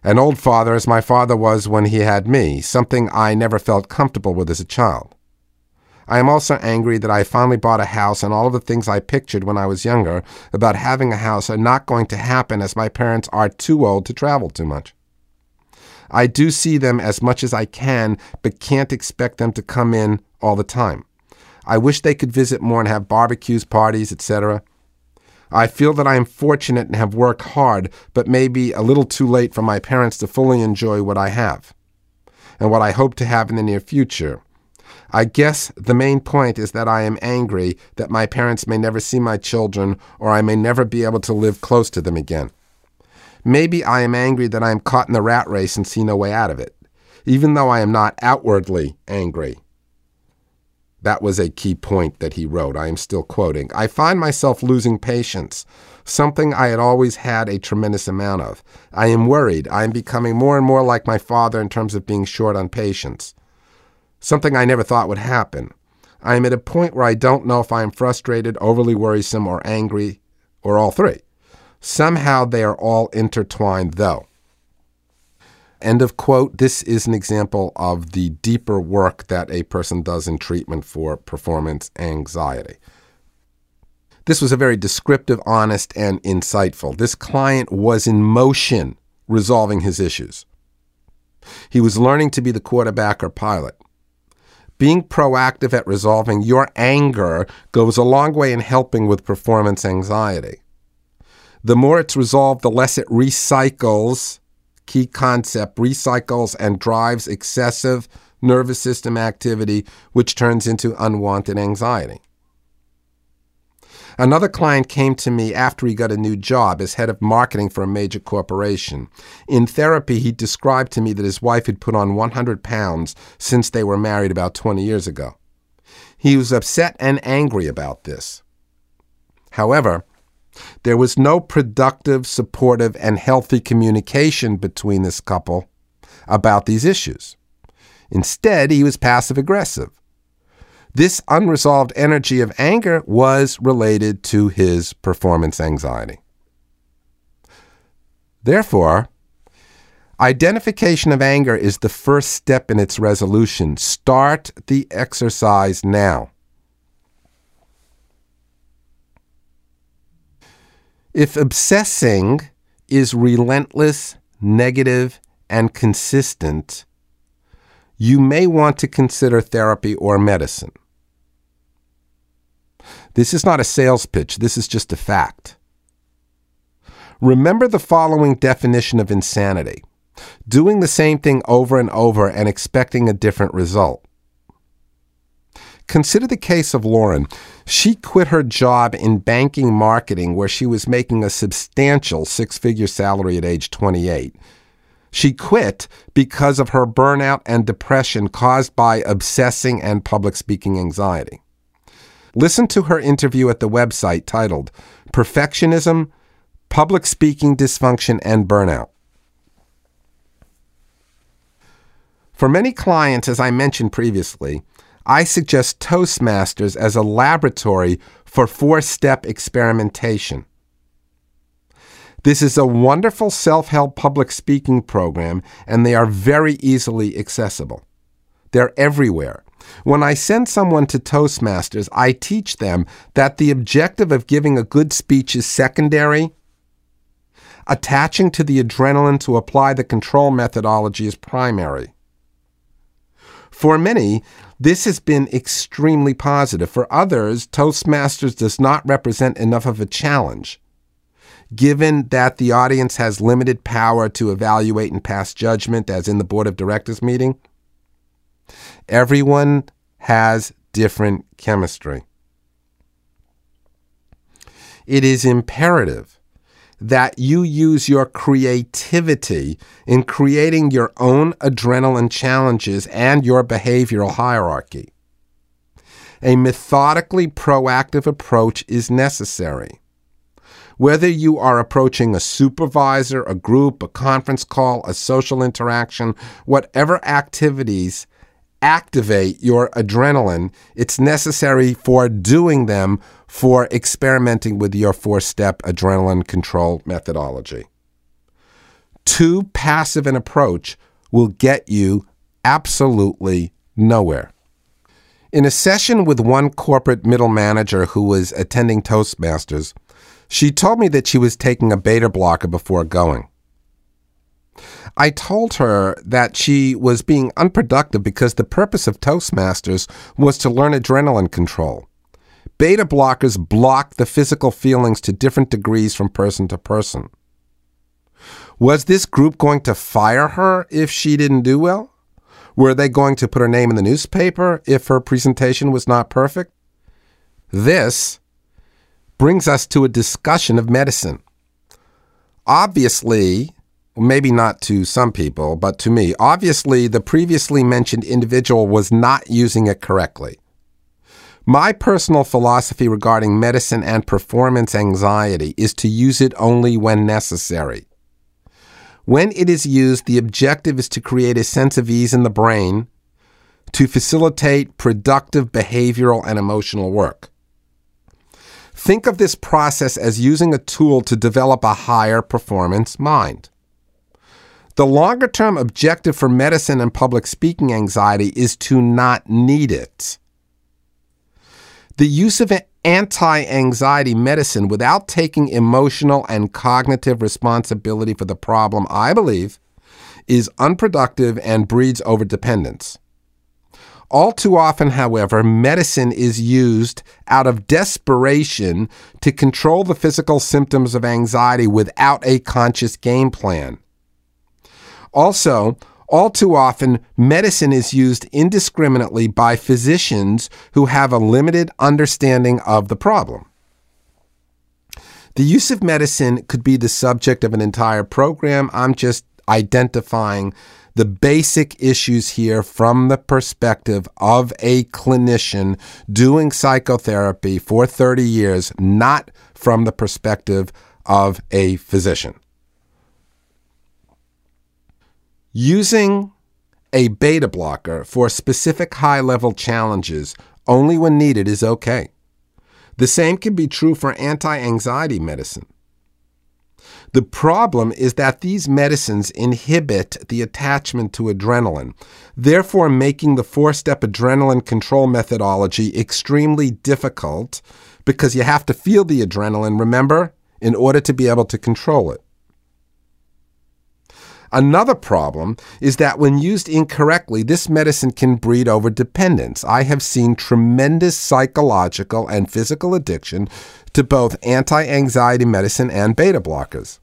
An old father as my father was when he had me, something I never felt comfortable with as a child. I am also angry that I finally bought a house and all of the things I pictured when I was younger about having a house are not going to happen as my parents are too old to travel too much. I do see them as much as I can, but can't expect them to come in all the time. I wish they could visit more and have barbecues, parties, etc. I feel that I am fortunate and have worked hard, but maybe a little too late for my parents to fully enjoy what I have and what I hope to have in the near future. I guess the main point is that I am angry that my parents may never see my children or I may never be able to live close to them again. Maybe I am angry that I am caught in the rat race and see no way out of it, even though I am not outwardly angry. That was a key point that he wrote. I am still quoting. I find myself losing patience, something I had always had a tremendous amount of. I am worried. I am becoming more and more like my father in terms of being short on patience, something I never thought would happen. I am at a point where I don't know if I am frustrated, overly worrisome, or angry, or all three. Somehow they are all intertwined, though. End of quote. This is an example of the deeper work that a person does in treatment for performance anxiety. This was a very descriptive, honest, and insightful. This client was in motion resolving his issues. He was learning to be the quarterback or pilot. Being proactive at resolving your anger goes a long way in helping with performance anxiety. The more it's resolved, the less it recycles, key concept, recycles and drives excessive nervous system activity, which turns into unwanted anxiety. Another client came to me after he got a new job as head of marketing for a major corporation. In therapy, he described to me that his wife had put on 100 pounds since they were married about 20 years ago. He was upset and angry about this. However, there was no productive, supportive, and healthy communication between this couple about these issues. Instead, he was passive-aggressive. This unresolved energy of anger was related to his performance anxiety. Therefore, identification of anger is the first step in its resolution. Start the exercise now. If obsessing is relentless, negative, and consistent, you may want to consider therapy or medicine. This is not a sales pitch. This is just a fact. Remember the following definition of insanity: doing the same thing over and over and expecting a different result. Consider the case of Lauren. She quit her job in banking marketing where she was making a substantial six-figure salary at age 28. She quit because of her burnout and depression caused by obsessing and public speaking anxiety. Listen to her interview at the website titled Perfectionism, Public Speaking Dysfunction, and Burnout. For many clients, as I mentioned previously, I suggest Toastmasters as a laboratory for 4-step experimentation. This is a wonderful self-help public speaking program, and they are very easily accessible. They're everywhere. When I send someone to Toastmasters, I teach them that the objective of giving a good speech is secondary. Attaching to the adrenaline to apply the control methodology is primary. For many, this has been extremely positive. For others, Toastmasters does not represent enough of a challenge, given that the audience has limited power to evaluate and pass judgment, as in the board of directors meeting. Everyone has different chemistry. It is imperative that you use your creativity in creating your own adrenaline challenges and your behavioral hierarchy. A methodically proactive approach is necessary. Whether you are approaching a supervisor, a group, a conference call, a social interaction, whatever activities activate your adrenaline, it's necessary for doing them for experimenting with your 4-step adrenaline control methodology. Too passive an approach will get you absolutely nowhere. In a session with one corporate middle manager who was attending Toastmasters, she told me that she was taking a beta blocker before going. I told her that she was being unproductive because the purpose of Toastmasters was to learn adrenaline control. Beta blockers block the physical feelings to different degrees from person to person. Was this group going to fire her if she didn't do well? Were they going to put her name in the newspaper if her presentation was not perfect? This brings us to a discussion of medicine. Obviously, maybe not to some people, but to me, obviously the previously mentioned individual was not using it correctly. My personal philosophy regarding medicine and performance anxiety is to use it only when necessary. When it is used, the objective is to create a sense of ease in the brain to facilitate productive behavioral and emotional work. Think of this process as using a tool to develop a higher performance mind. The longer-term objective for medicine and public speaking anxiety is to not need it. The use of anti-anxiety medicine without taking emotional and cognitive responsibility for the problem, I believe, is unproductive and breeds overdependence. All too often, however, medicine is used out of desperation to control the physical symptoms of anxiety without a conscious game plan. Also, all too often, medicine is used indiscriminately by physicians who have a limited understanding of the problem. The use of medicine could be the subject of an entire program. I'm just identifying the basic issues here from the perspective of a clinician doing psychotherapy for 30 years, not from the perspective of a physician. Using a beta blocker for specific high-level challenges only when needed is okay. The same can be true for anti-anxiety medicine. The problem is that these medicines inhibit the attachment to adrenaline, therefore making the 4-step adrenaline control methodology extremely difficult because you have to feel the adrenaline, remember, in order to be able to control it. Another problem is that when used incorrectly, this medicine can breed overdependence. I have seen tremendous psychological and physical addiction to both anti-anxiety medicine and beta blockers.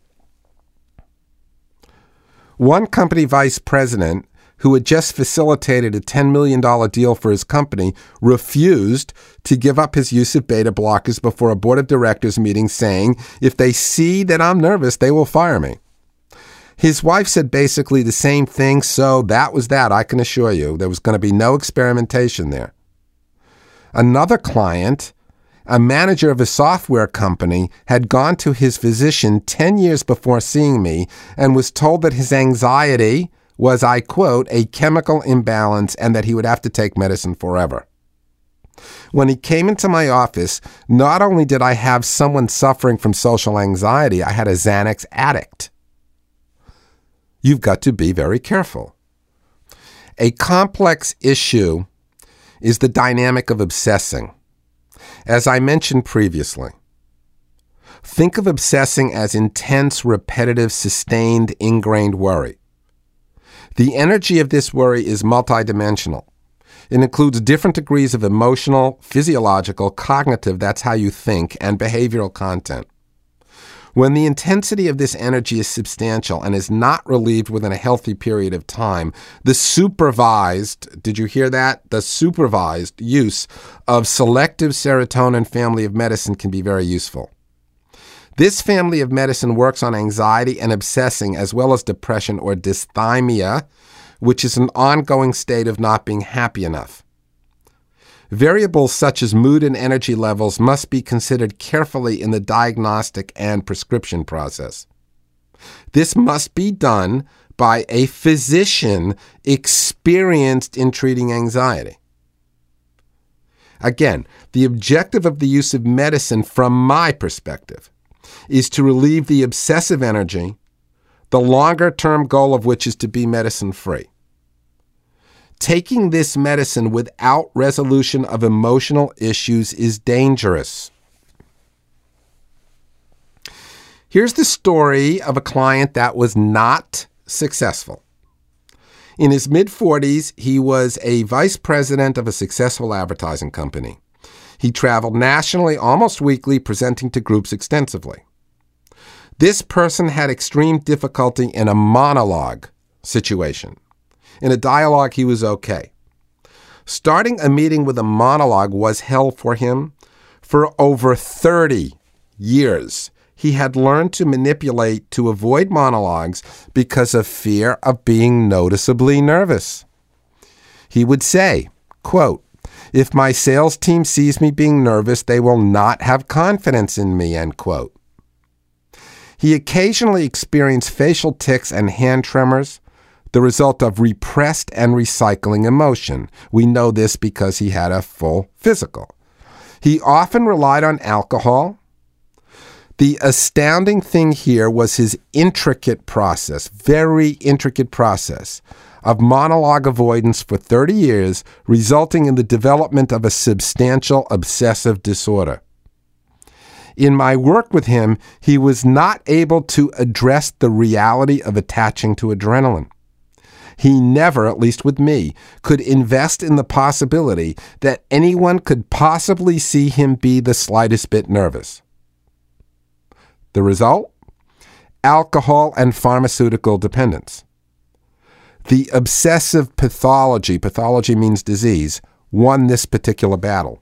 One company vice president who had just facilitated a $10 million deal for his company refused to give up his use of beta blockers before a board of directors meeting, saying, "If they see that I'm nervous, they will fire me." His wife said basically the same thing, so that was that, I can assure you. There was going to be no experimentation there. Another client, a manager of a software company, had gone to his physician 10 years before seeing me and was told that his anxiety was, I quote, a chemical imbalance and that he would have to take medicine forever. When he came into my office, not only did I have someone suffering from social anxiety, I had a Xanax addict. You've got to be very careful. A complex issue is the dynamic of obsessing. As I mentioned previously, think of obsessing as intense, repetitive, sustained, ingrained worry. The energy of this worry is multidimensional. It includes different degrees of emotional, physiological, cognitive, that's how you think, and behavioral content. When the intensity of this energy is substantial and is not relieved within a healthy period of time, the supervised, did you hear that? The supervised use of selective serotonin family of medicine can be very useful. This family of medicine works on anxiety and obsessing as well as depression or dysthymia, which is an ongoing state of not being happy enough. Variables such as mood and energy levels must be considered carefully in the diagnostic and prescription process. This must be done by a physician experienced in treating anxiety. Again, the objective of the use of medicine from my perspective is to relieve the obsessive energy, the longer-term goal of which is to be medicine-free. Taking this medicine without resolution of emotional issues is dangerous. Here's the story of a client that was not successful. In his mid-40s, he was a vice president of a successful advertising company. He traveled nationally almost weekly, presenting to groups extensively. This person had extreme difficulty in a monologue situation. In a dialogue, he was okay. Starting a meeting with a monologue was hell for him. For over 30 years, he had learned to manipulate to avoid monologues because of fear of being noticeably nervous. He would say, quote, "If my sales team sees me being nervous, they will not have confidence in me," end quote. He occasionally experienced facial tics and hand tremors, the result of repressed and recycling emotion. We know this because he had a full physical. He often relied on alcohol. The astounding thing here was his intricate process, very intricate process, of monologue avoidance for 30 years, resulting in the development of a substantial obsessive disorder. In my work with him, he was not able to address the reality of attaching to adrenaline. He never, at least with me, could invest in the possibility that anyone could possibly see him be the slightest bit nervous. The result? Alcohol and pharmaceutical dependence. The obsessive pathology means disease, won this particular battle.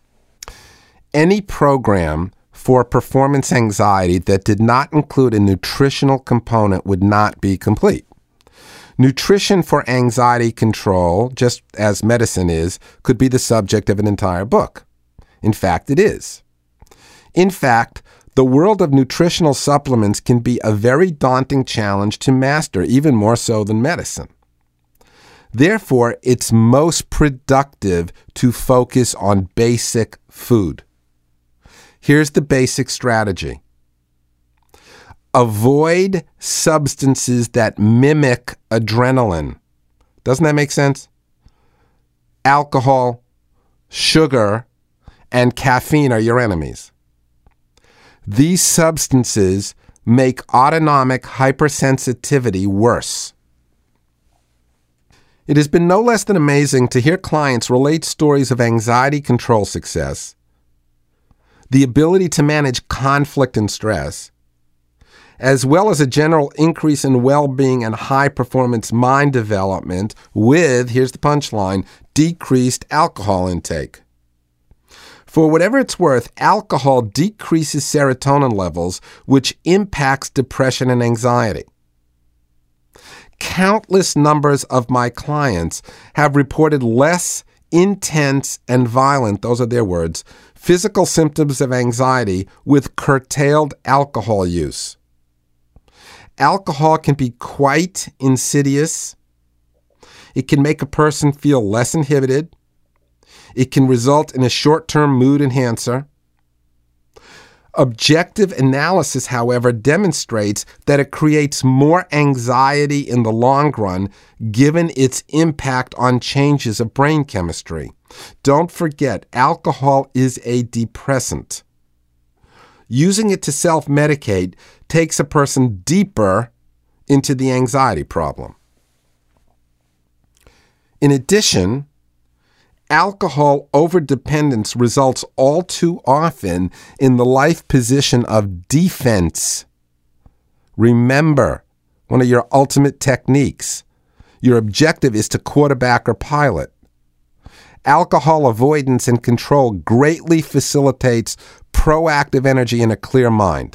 Any program for performance anxiety that did not include a nutritional component would not be complete. Nutrition for anxiety control, just as medicine is, could be the subject of an entire book. In fact, it is. In fact, the world of nutritional supplements can be a very daunting challenge to master, even more so than medicine. Therefore, it's most productive to focus on basic food. Here's the basic strategy. Avoid substances that mimic adrenaline. Doesn't that make sense? Alcohol, sugar, and caffeine are your enemies. These substances make autonomic hypersensitivity worse. It has been no less than amazing to hear clients relate stories of anxiety control success, the ability to manage conflict and stress, as well as a general increase in well-being and high-performance mind development with, here's the punchline, decreased alcohol intake. For whatever it's worth, alcohol decreases serotonin levels, which impacts depression and anxiety. Countless numbers of my clients have reported less intense and violent, those are their words, physical symptoms of anxiety with curtailed alcohol use. Alcohol can be quite insidious. It can make a person feel less inhibited. It can result in a short-term mood enhancer. Objective analysis, however, demonstrates that it creates more anxiety in the long run, given its impact on changes of brain chemistry. Don't forget, alcohol is a depressant. Using it to self-medicate takes a person deeper into the anxiety problem. In addition, alcohol overdependence results all too often in the life position of defense. Remember, one of your ultimate techniques, your objective is to quarterback or pilot. Alcohol avoidance and control greatly facilitates proactive energy and a clear mind.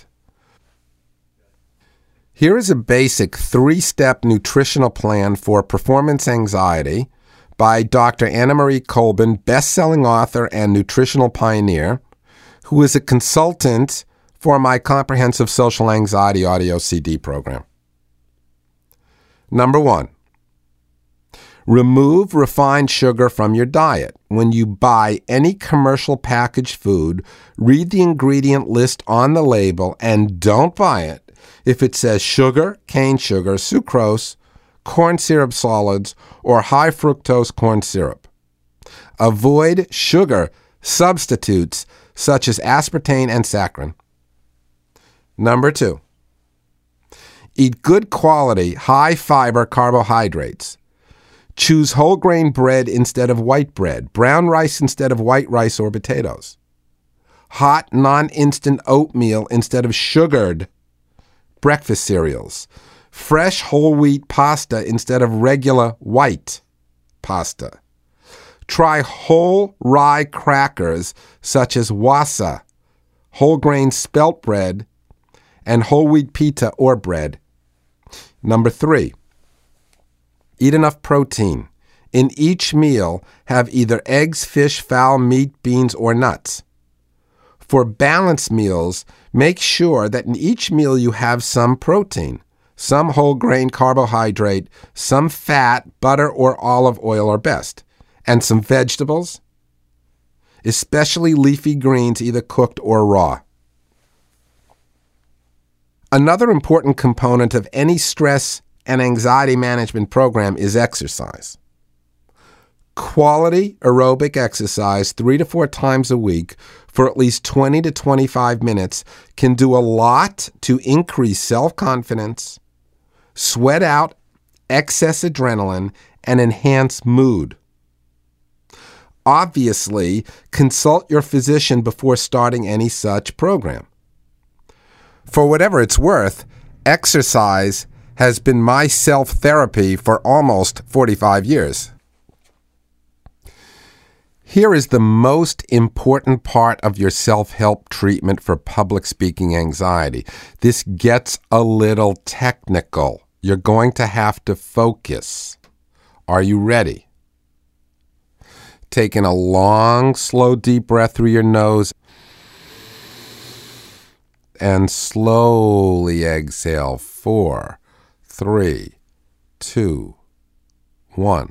Here is a basic 3-step nutritional plan for performance anxiety by Dr. Anna Marie Colbin, best-selling author and nutritional pioneer, who is a consultant for my comprehensive social anxiety audio CD program. Number 1, remove refined sugar from your diet. When you buy any commercial packaged food, read the ingredient list on the label and don't buy it if it says sugar, cane sugar, sucrose, corn syrup solids, or high fructose corn syrup. Avoid sugar substitutes such as aspartame and saccharin. Number 2, eat good quality, high fiber carbohydrates. Choose whole grain bread instead of white bread, brown rice instead of white rice or potatoes, hot non-instant oatmeal instead of sugared breakfast cereals, fresh whole wheat pasta instead of regular white pasta. Try whole rye crackers such as wasa, whole grain spelt bread, and whole wheat pita or bread. Number 3, eat enough protein. In each meal, have either eggs, fish, fowl, meat, beans, or nuts. For balanced meals, make sure that in each meal you have some protein, some whole grain carbohydrate, some fat, butter, or olive oil are best, and some vegetables, especially leafy greens, either cooked or raw. Another important component of any stress and anxiety management program is exercise. Quality aerobic exercise 3 to 4 times a week for at least 20 to 25 minutes can do a lot to increase self-confidence, sweat out excess adrenaline, and enhance mood. Obviously, consult your physician before starting any such program. For whatever it's worth, exercise has been my self-therapy for almost 45 years. Here is the most important part of your self-help treatment for public speaking anxiety. This gets a little technical. You're going to have to focus. Are you ready? Taking a long, slow, deep breath through your nose and slowly exhale. 4, 3, 2, 1.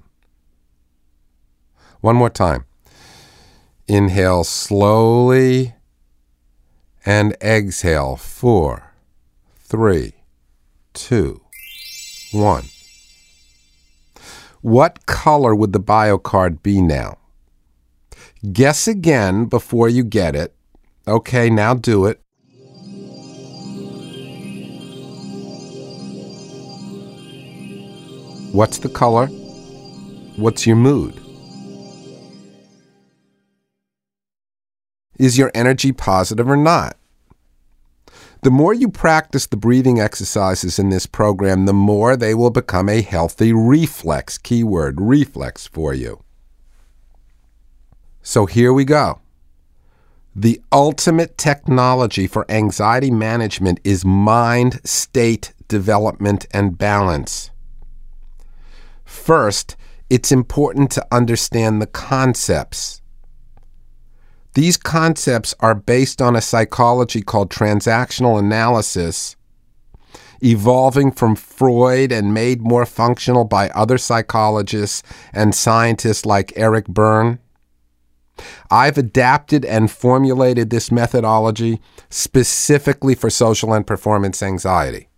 One more time. Inhale slowly and exhale. 4, 3, 2, 1. What color would the BioCard be now? Guess again before you get it. Okay, now do it. What's the color? What's your mood? Is your energy positive or not? The more you practice the breathing exercises in this program, the more they will become a healthy reflex, keyword reflex, for you. So here we go. The ultimate technology for anxiety management is mind state development and balance. First, it's important to understand the concepts. These concepts are based on a psychology called transactional analysis, evolving from Freud and made more functional by other psychologists and scientists like Eric Berne. I've adapted and formulated this methodology specifically for social and performance anxiety.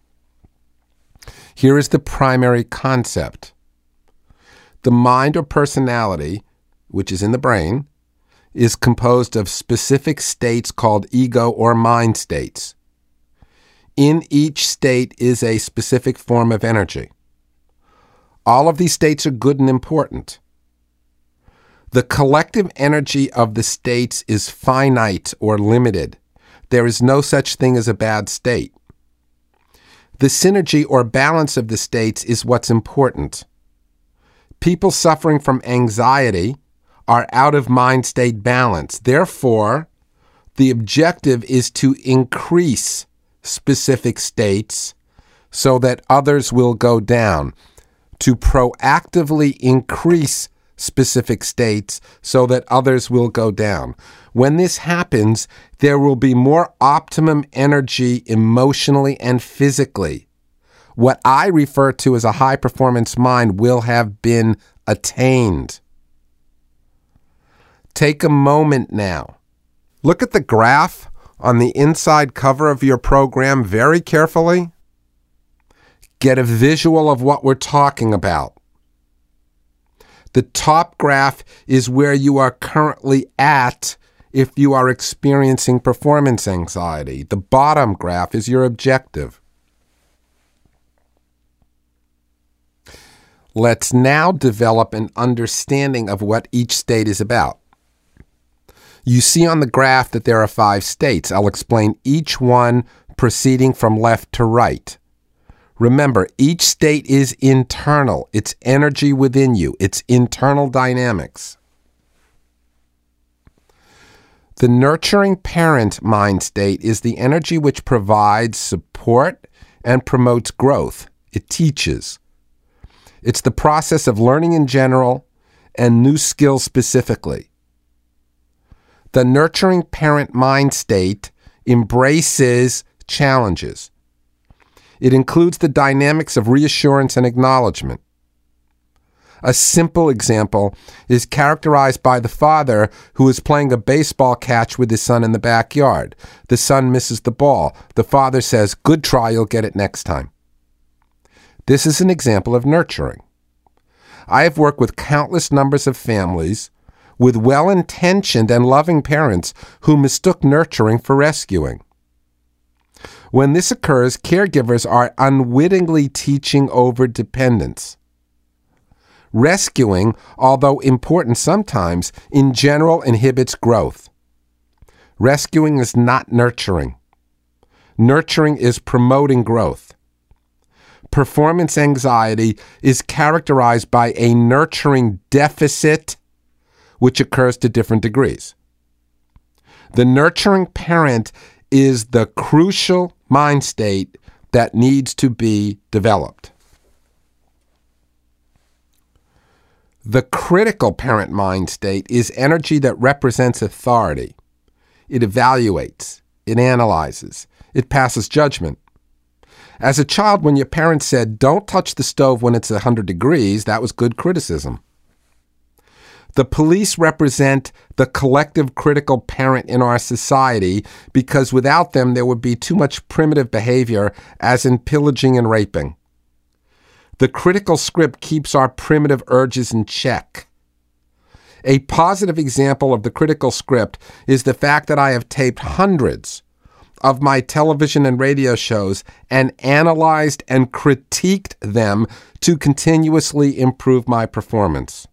Here is the primary concept. The mind or personality, which is in the brain, is composed of specific states called ego or mind states. In each state is a specific form of energy. All of these states are good and important. The collective energy of the states is finite or limited. There is no such thing as a bad state. The synergy or balance of the states is what's important. People suffering from anxiety are out of mind state balance. Therefore, the objective is to increase specific states so that others will go down, to proactively increase specific states so that others will go down. When this happens, there will be more optimum energy emotionally and physically. What I refer to as a high-performance mind will have been attained. Take a moment now. Look at the graph on the inside cover of your program very carefully, get a visual of what we're talking about. The top graph is where you are currently at if you are experiencing performance anxiety. The bottom graph is your objective. Let's now develop an understanding of what each state is about. You see on the graph that there are 5 states. I'll explain each one proceeding from left to right. Remember, each state is internal. It's energy within you. It's internal dynamics. The nurturing parent mind state is the energy which provides support and promotes growth. It teaches. It's the process of learning in general and new skills specifically. The nurturing parent mind state embraces challenges. It includes the dynamics of reassurance and acknowledgement. A simple example is characterized by the father who is playing a baseball catch with his son in the backyard. The son misses the ball. The father says, "Good try, you'll get it next time." This is an example of nurturing. I have worked with countless numbers of families with well-intentioned and loving parents who mistook nurturing for rescuing. When this occurs, caregivers are unwittingly teaching over dependence. Rescuing, although important sometimes, in general inhibits growth. Rescuing is not nurturing. Nurturing is promoting growth. Performance anxiety is characterized by a nurturing deficit, which occurs to different degrees. The nurturing parent is the crucial mind state that needs to be developed. The critical parent mind state is energy that represents authority. It evaluates, it analyzes, it passes judgment. As a child, when your parents said, "Don't touch the stove when it's 100 degrees, that was good criticism. The police represent the collective critical parent in our society because without them, there would be too much primitive behavior, as in pillaging and raping. The critical script keeps our primitive urges in check. A positive example of the critical script is the fact that I have taped hundreds of my television and radio shows and analyzed and critiqued them to continuously improve my performance.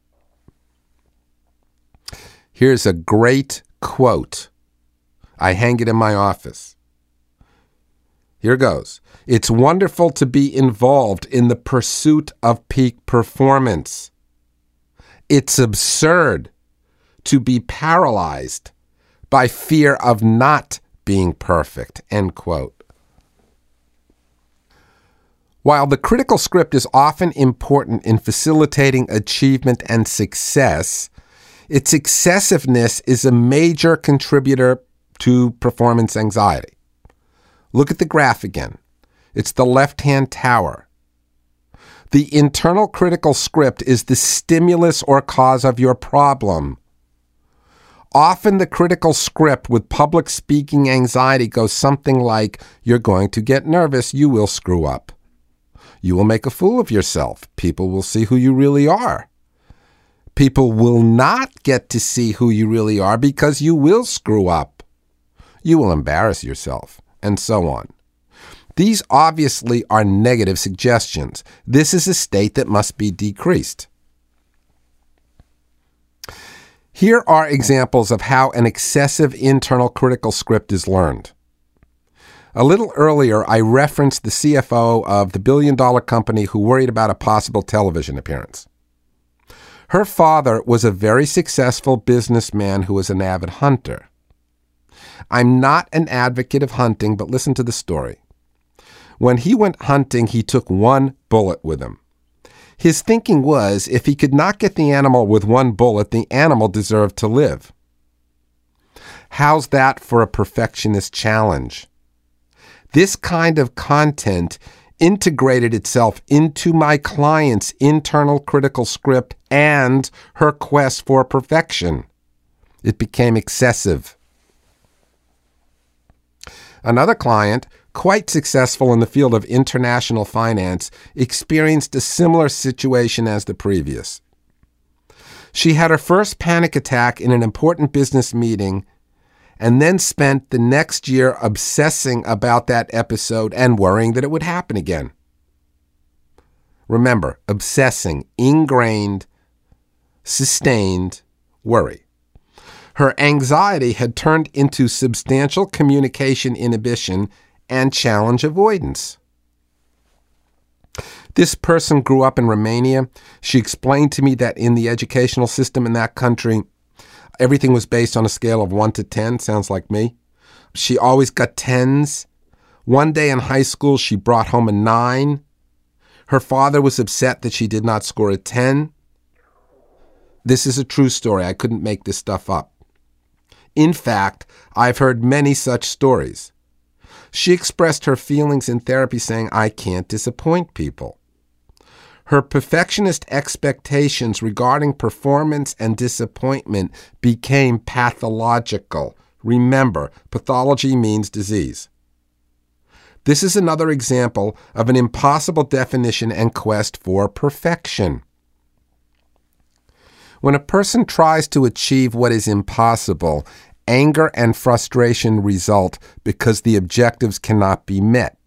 Here's a great quote. I hang it in my office. Here goes. It's wonderful to be involved in the pursuit of peak performance. It's absurd to be paralyzed by fear of not being perfect, end quote. While the critical script is often important in facilitating achievement and success, its excessiveness is a major contributor to performance anxiety. Look at the graph again. It's the left-hand tower. The internal critical script is the stimulus or cause of your problem. Often the critical script with public speaking anxiety goes something like, "You're going to get nervous, you will screw up. You will make a fool of yourself. People will see who you really are. People will not get to see who you really are because you will screw up. You will embarrass yourself," and so on. These obviously are negative suggestions. This is a state that must be decreased. Here are examples of how an excessive internal critical script is learned. A little earlier, I referenced the CFO of the billion-dollar company who worried about a possible television appearance. Her father was a very successful businessman who was an avid hunter. I'm not an advocate of hunting, but listen to the story. When he went hunting, he took one bullet with him. His thinking was, if he could not get the animal with one bullet, the animal deserved to live. How's that for a perfectionist challenge? This kind of content integrated itself into my client's internal critical script and her quest for perfection. It became excessive. Another client, quite successful in the field of international finance, experienced a similar situation as the previous. She had her first panic attack in an important business meeting and then spent the next year obsessing about that episode and worrying that it would happen again. Remember, obsessing, ingrained, sustained worry. Her anxiety had turned into substantial communication inhibition and challenge avoidance. This person grew up in Romania. She explained to me that in the educational system in that country, everything was based on a scale of 1 to 10. Sounds like me. She always got 10s. One day in high school, she brought home a 9. Her father was upset that she did not score a 10. This is a true story. I couldn't make this stuff up. In fact, I've heard many such stories. She expressed her feelings in therapy saying, "I can't disappoint people." Her perfectionist expectations regarding performance and disappointment became pathological. Remember, pathology means disease. This is another example of an impossible definition and quest for perfection. When a person tries to achieve what is impossible, anger and frustration result because the objectives cannot be met.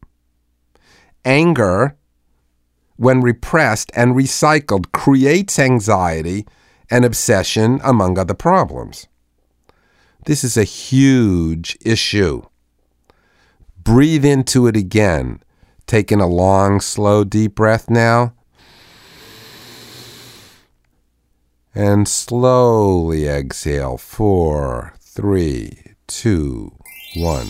Anger, when repressed and recycled, creates anxiety and obsession, among other problems. This is a huge issue. Breathe into it again. Taking a long, slow, deep breath now. And slowly exhale. 4, 3, 2, 1.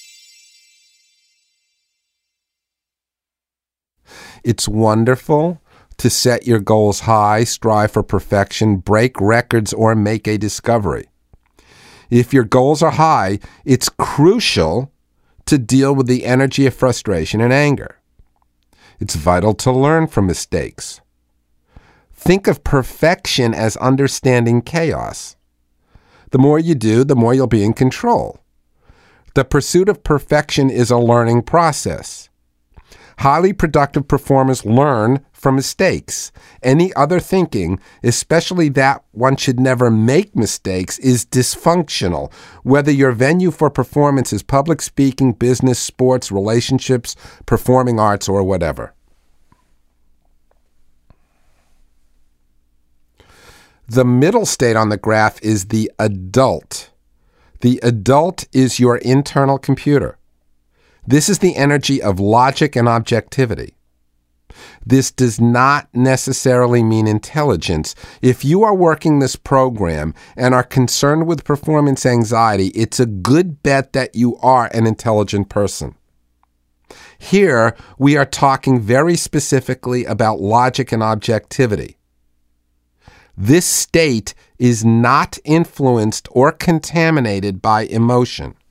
It's wonderful to set your goals high, strive for perfection, break records, or make a discovery. If your goals are high, it's crucial to deal with the energy of frustration and anger. It's vital to learn from mistakes. Think of perfection as understanding chaos. The more you do, the more you'll be in control. The pursuit of perfection is a learning process. Highly productive performers learn from mistakes. Any other thinking, especially that one should never make mistakes, is dysfunctional, whether your venue for performance is public speaking, business, sports, relationships, performing arts, or whatever. The middle state on the graph is the adult. The adult is your internal computer. This is the energy of logic and objectivity. This does not necessarily mean intelligence. If you are working this program and are concerned with performance anxiety, it's a good bet that you are an intelligent person. Here, we are talking very specifically about logic and objectivity. This state is not influenced or contaminated by emotion.